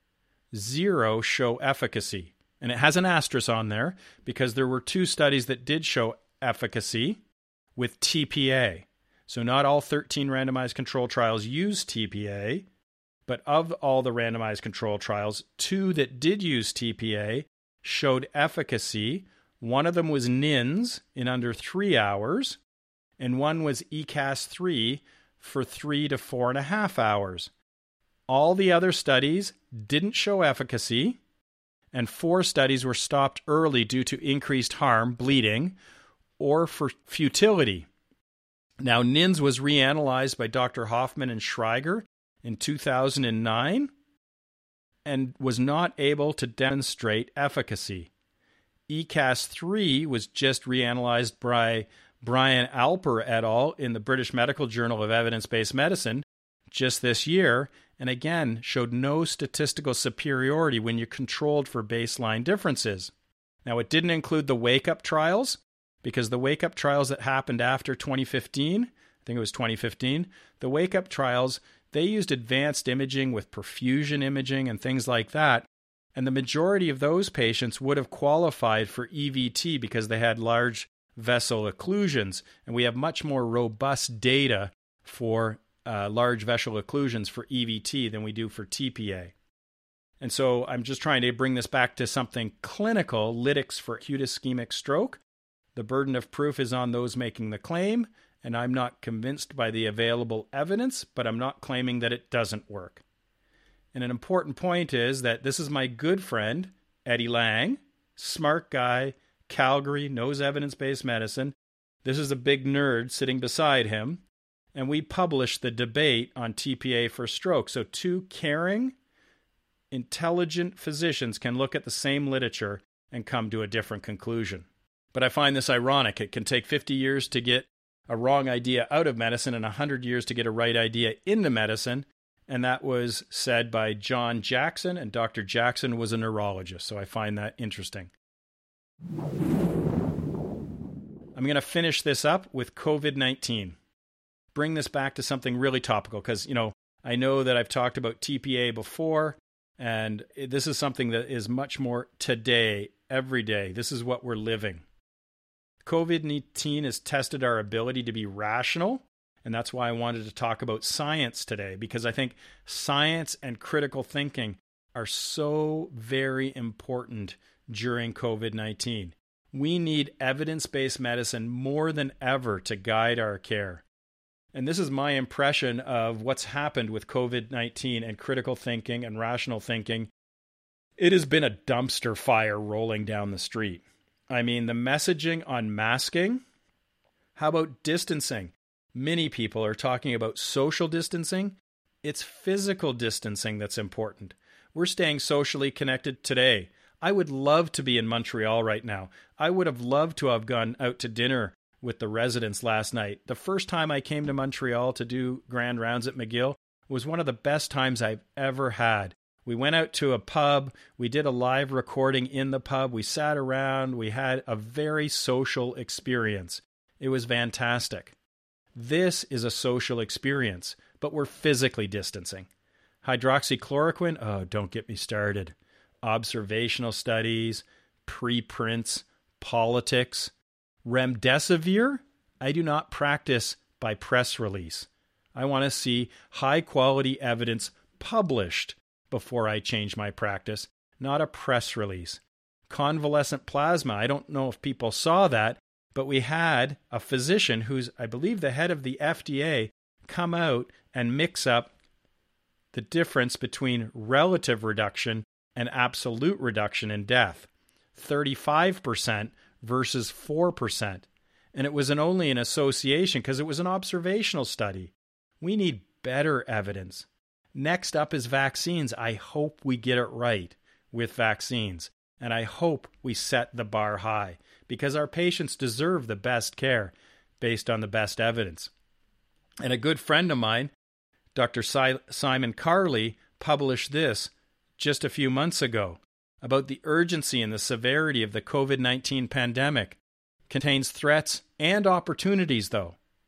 0 show efficacy. And it has an asterisk on there because there were 2 studies that did show efficacy with TPA. So not all 13 randomized control trials use TPA, but of all the randomized control trials, 2 that did use TPA showed efficacy. One of them was NINS in under 3 hours, and one was ECAS-3 for 3 to 4.5 hours. All the other studies didn't show efficacy, and 4 studies were stopped early due to increased harm, bleeding, or for futility. Now, NINS was reanalyzed by Dr. Hoffman and Schreiger in 2009 and was not able to demonstrate efficacy. ECAS-3 was just reanalyzed by Brian Alper et al. In the British Medical Journal of Evidence-Based Medicine just this year, and again showed no statistical superiority when you controlled for baseline differences. Now, it didn't include the wake-up trials, because the wake-up trials that happened after 2015, I think it was 2015, the wake-up trials, they used advanced imaging with perfusion imaging and things like that, and the majority of those patients would have qualified for EVT because they had large vessel occlusions, and we have much more robust data for large vessel occlusions for EVT than we do for TPA. And so I'm just trying to bring this back to something clinical, lytics for acute ischemic stroke. The burden of proof is on those making the claim, and I'm not convinced by the available evidence, but I'm not claiming that it doesn't work. And an important point is that this is my good friend, Eddie Lang, smart guy, Calgary, knows evidence-based medicine. This is a big nerd sitting beside him, and we published the debate on TPA for stroke. So 2 caring, intelligent physicians can look at the same literature and come to a different conclusion. But I find this ironic. It can take 50 years to get a wrong idea out of medicine and 100 years to get a right idea into medicine. And that was said by John Jackson, and Dr. Jackson was a neurologist. So I find that interesting. I'm going to finish this up with COVID-19. Bring this back to something really topical because, I know that I've talked about TPA before, and this is something that is much more today, every day. This is what we're living. COVID-19 has tested our ability to be rational, and that's why I wanted to talk about science today, because I think science and critical thinking are so very important during COVID-19. We need evidence-based medicine more than ever to guide our care. And this is my impression of what's happened with COVID-19 and critical thinking and rational thinking. It has been a dumpster fire rolling down the street. I mean, the messaging on masking. How about distancing? Many people are talking about social distancing. It's physical distancing that's important. We're staying socially connected today. I would love to be in Montreal right now. I would have loved to have gone out to dinner with the residents last night. The first time I came to Montreal to do grand rounds at McGill was one of the best times I've ever had. We went out to a pub. We did a live recording in the pub. We sat around. We had a very social experience. It was fantastic. This is a social experience, but we're physically distancing. Hydroxychloroquine, oh, don't get me started. Observational studies, preprints, politics. Remdesivir, I do not practice by press release. I want to see high-quality evidence published before I change my practice, not a press release. Convalescent plasma, I don't know if people saw that, but we had a physician who's, I believe, the head of the FDA come out and mix up the difference between relative reduction and absolute reduction in death. 35% versus 4%. And it was only an association because it was an observational study. We need better evidence. Next up is vaccines. I hope we get it right with vaccines. And I hope we set the bar high because our patients deserve the best care based on the best evidence. And a good friend of mine, Dr. Simon Carley, published this just a few months ago about the urgency and the severity of the COVID-19 pandemic. Contains threats and opportunities, though.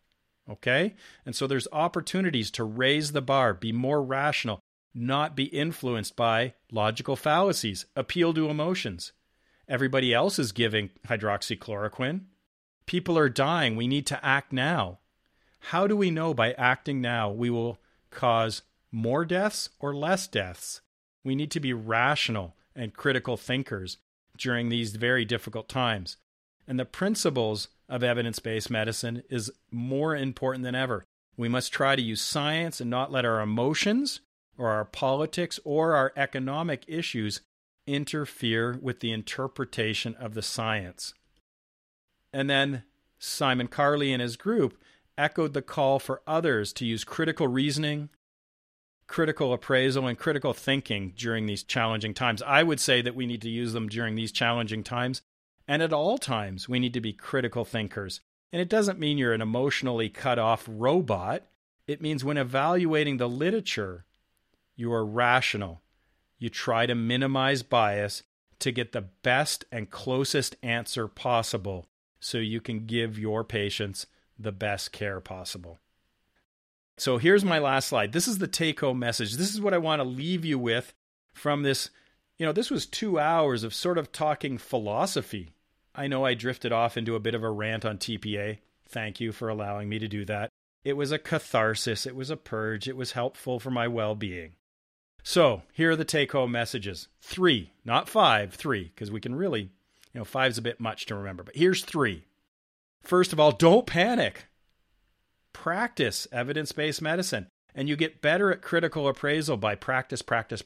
Okay? And so there's opportunities to raise the bar, be more rational, not be influenced by logical fallacies, appeal to emotions. Everybody else is giving hydroxychloroquine. People are dying. We need to act now. How do we know by acting now we will cause more deaths or less deaths? We need to be rational and critical thinkers during these very difficult times. And the principles of evidence-based medicine is more important than ever. We must try to use science and not let our emotions or our politics or our economic issues interfere with the interpretation of the science. And then Simon Carley and his group echoed the call for others to use critical reasoning, critical appraisal, and critical thinking during these challenging times. I would say that we need to use them during these challenging times. And at all times, we need to be critical thinkers. And it doesn't mean you're an emotionally cut off robot. It means when evaluating the literature, you are rational. You try to minimize bias to get the best and closest answer possible so you can give your patients the best care possible. So here's my last slide. This is the take-home message. This is what I want to leave you with from this. This was 2 hours of sort of talking philosophy. I know I drifted off into a bit of a rant on TPA. Thank you for allowing me to do that. It was a catharsis. It was a purge. It was helpful for my well-being. So here are the take-home messages. 3, not 5, 3, because we can really, 5's a bit much to remember. But here's 3. First of all, don't panic. Practice evidence-based medicine. And you get better at critical appraisal by practice.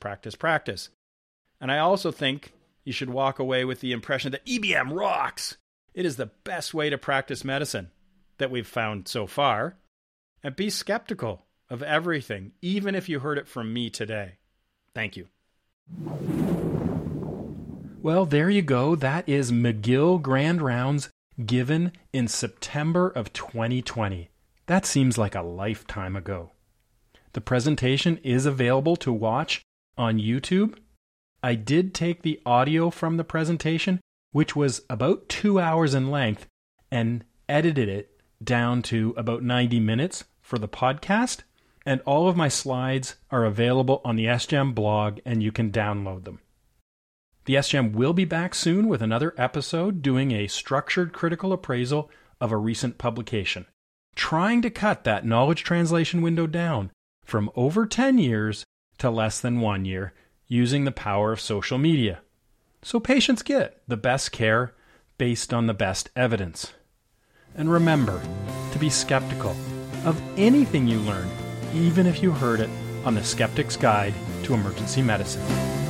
And I also think you should walk away with the impression that EBM rocks. It is the best way to practice medicine that we've found so far. And be skeptical of everything, even if you heard it from me today. Thank you. Well, there you go. That is McGill Grand Rounds given in September of 2020. That seems like a lifetime ago. The presentation is available to watch on YouTube. I did take the audio from the presentation, which was about 2 hours in length, and edited it down to about 90 minutes for the podcast. And all of my slides are available on the SGEM blog, and you can download them. The SGEM will be back soon with another episode doing a structured critical appraisal of a recent publication, trying to cut that knowledge translation window down from over 10 years to less than 1 year using the power of social media, so patients get the best care based on the best evidence. And remember to be skeptical of anything you learn, even if you heard it on the Skeptic's Guide to Emergency Medicine.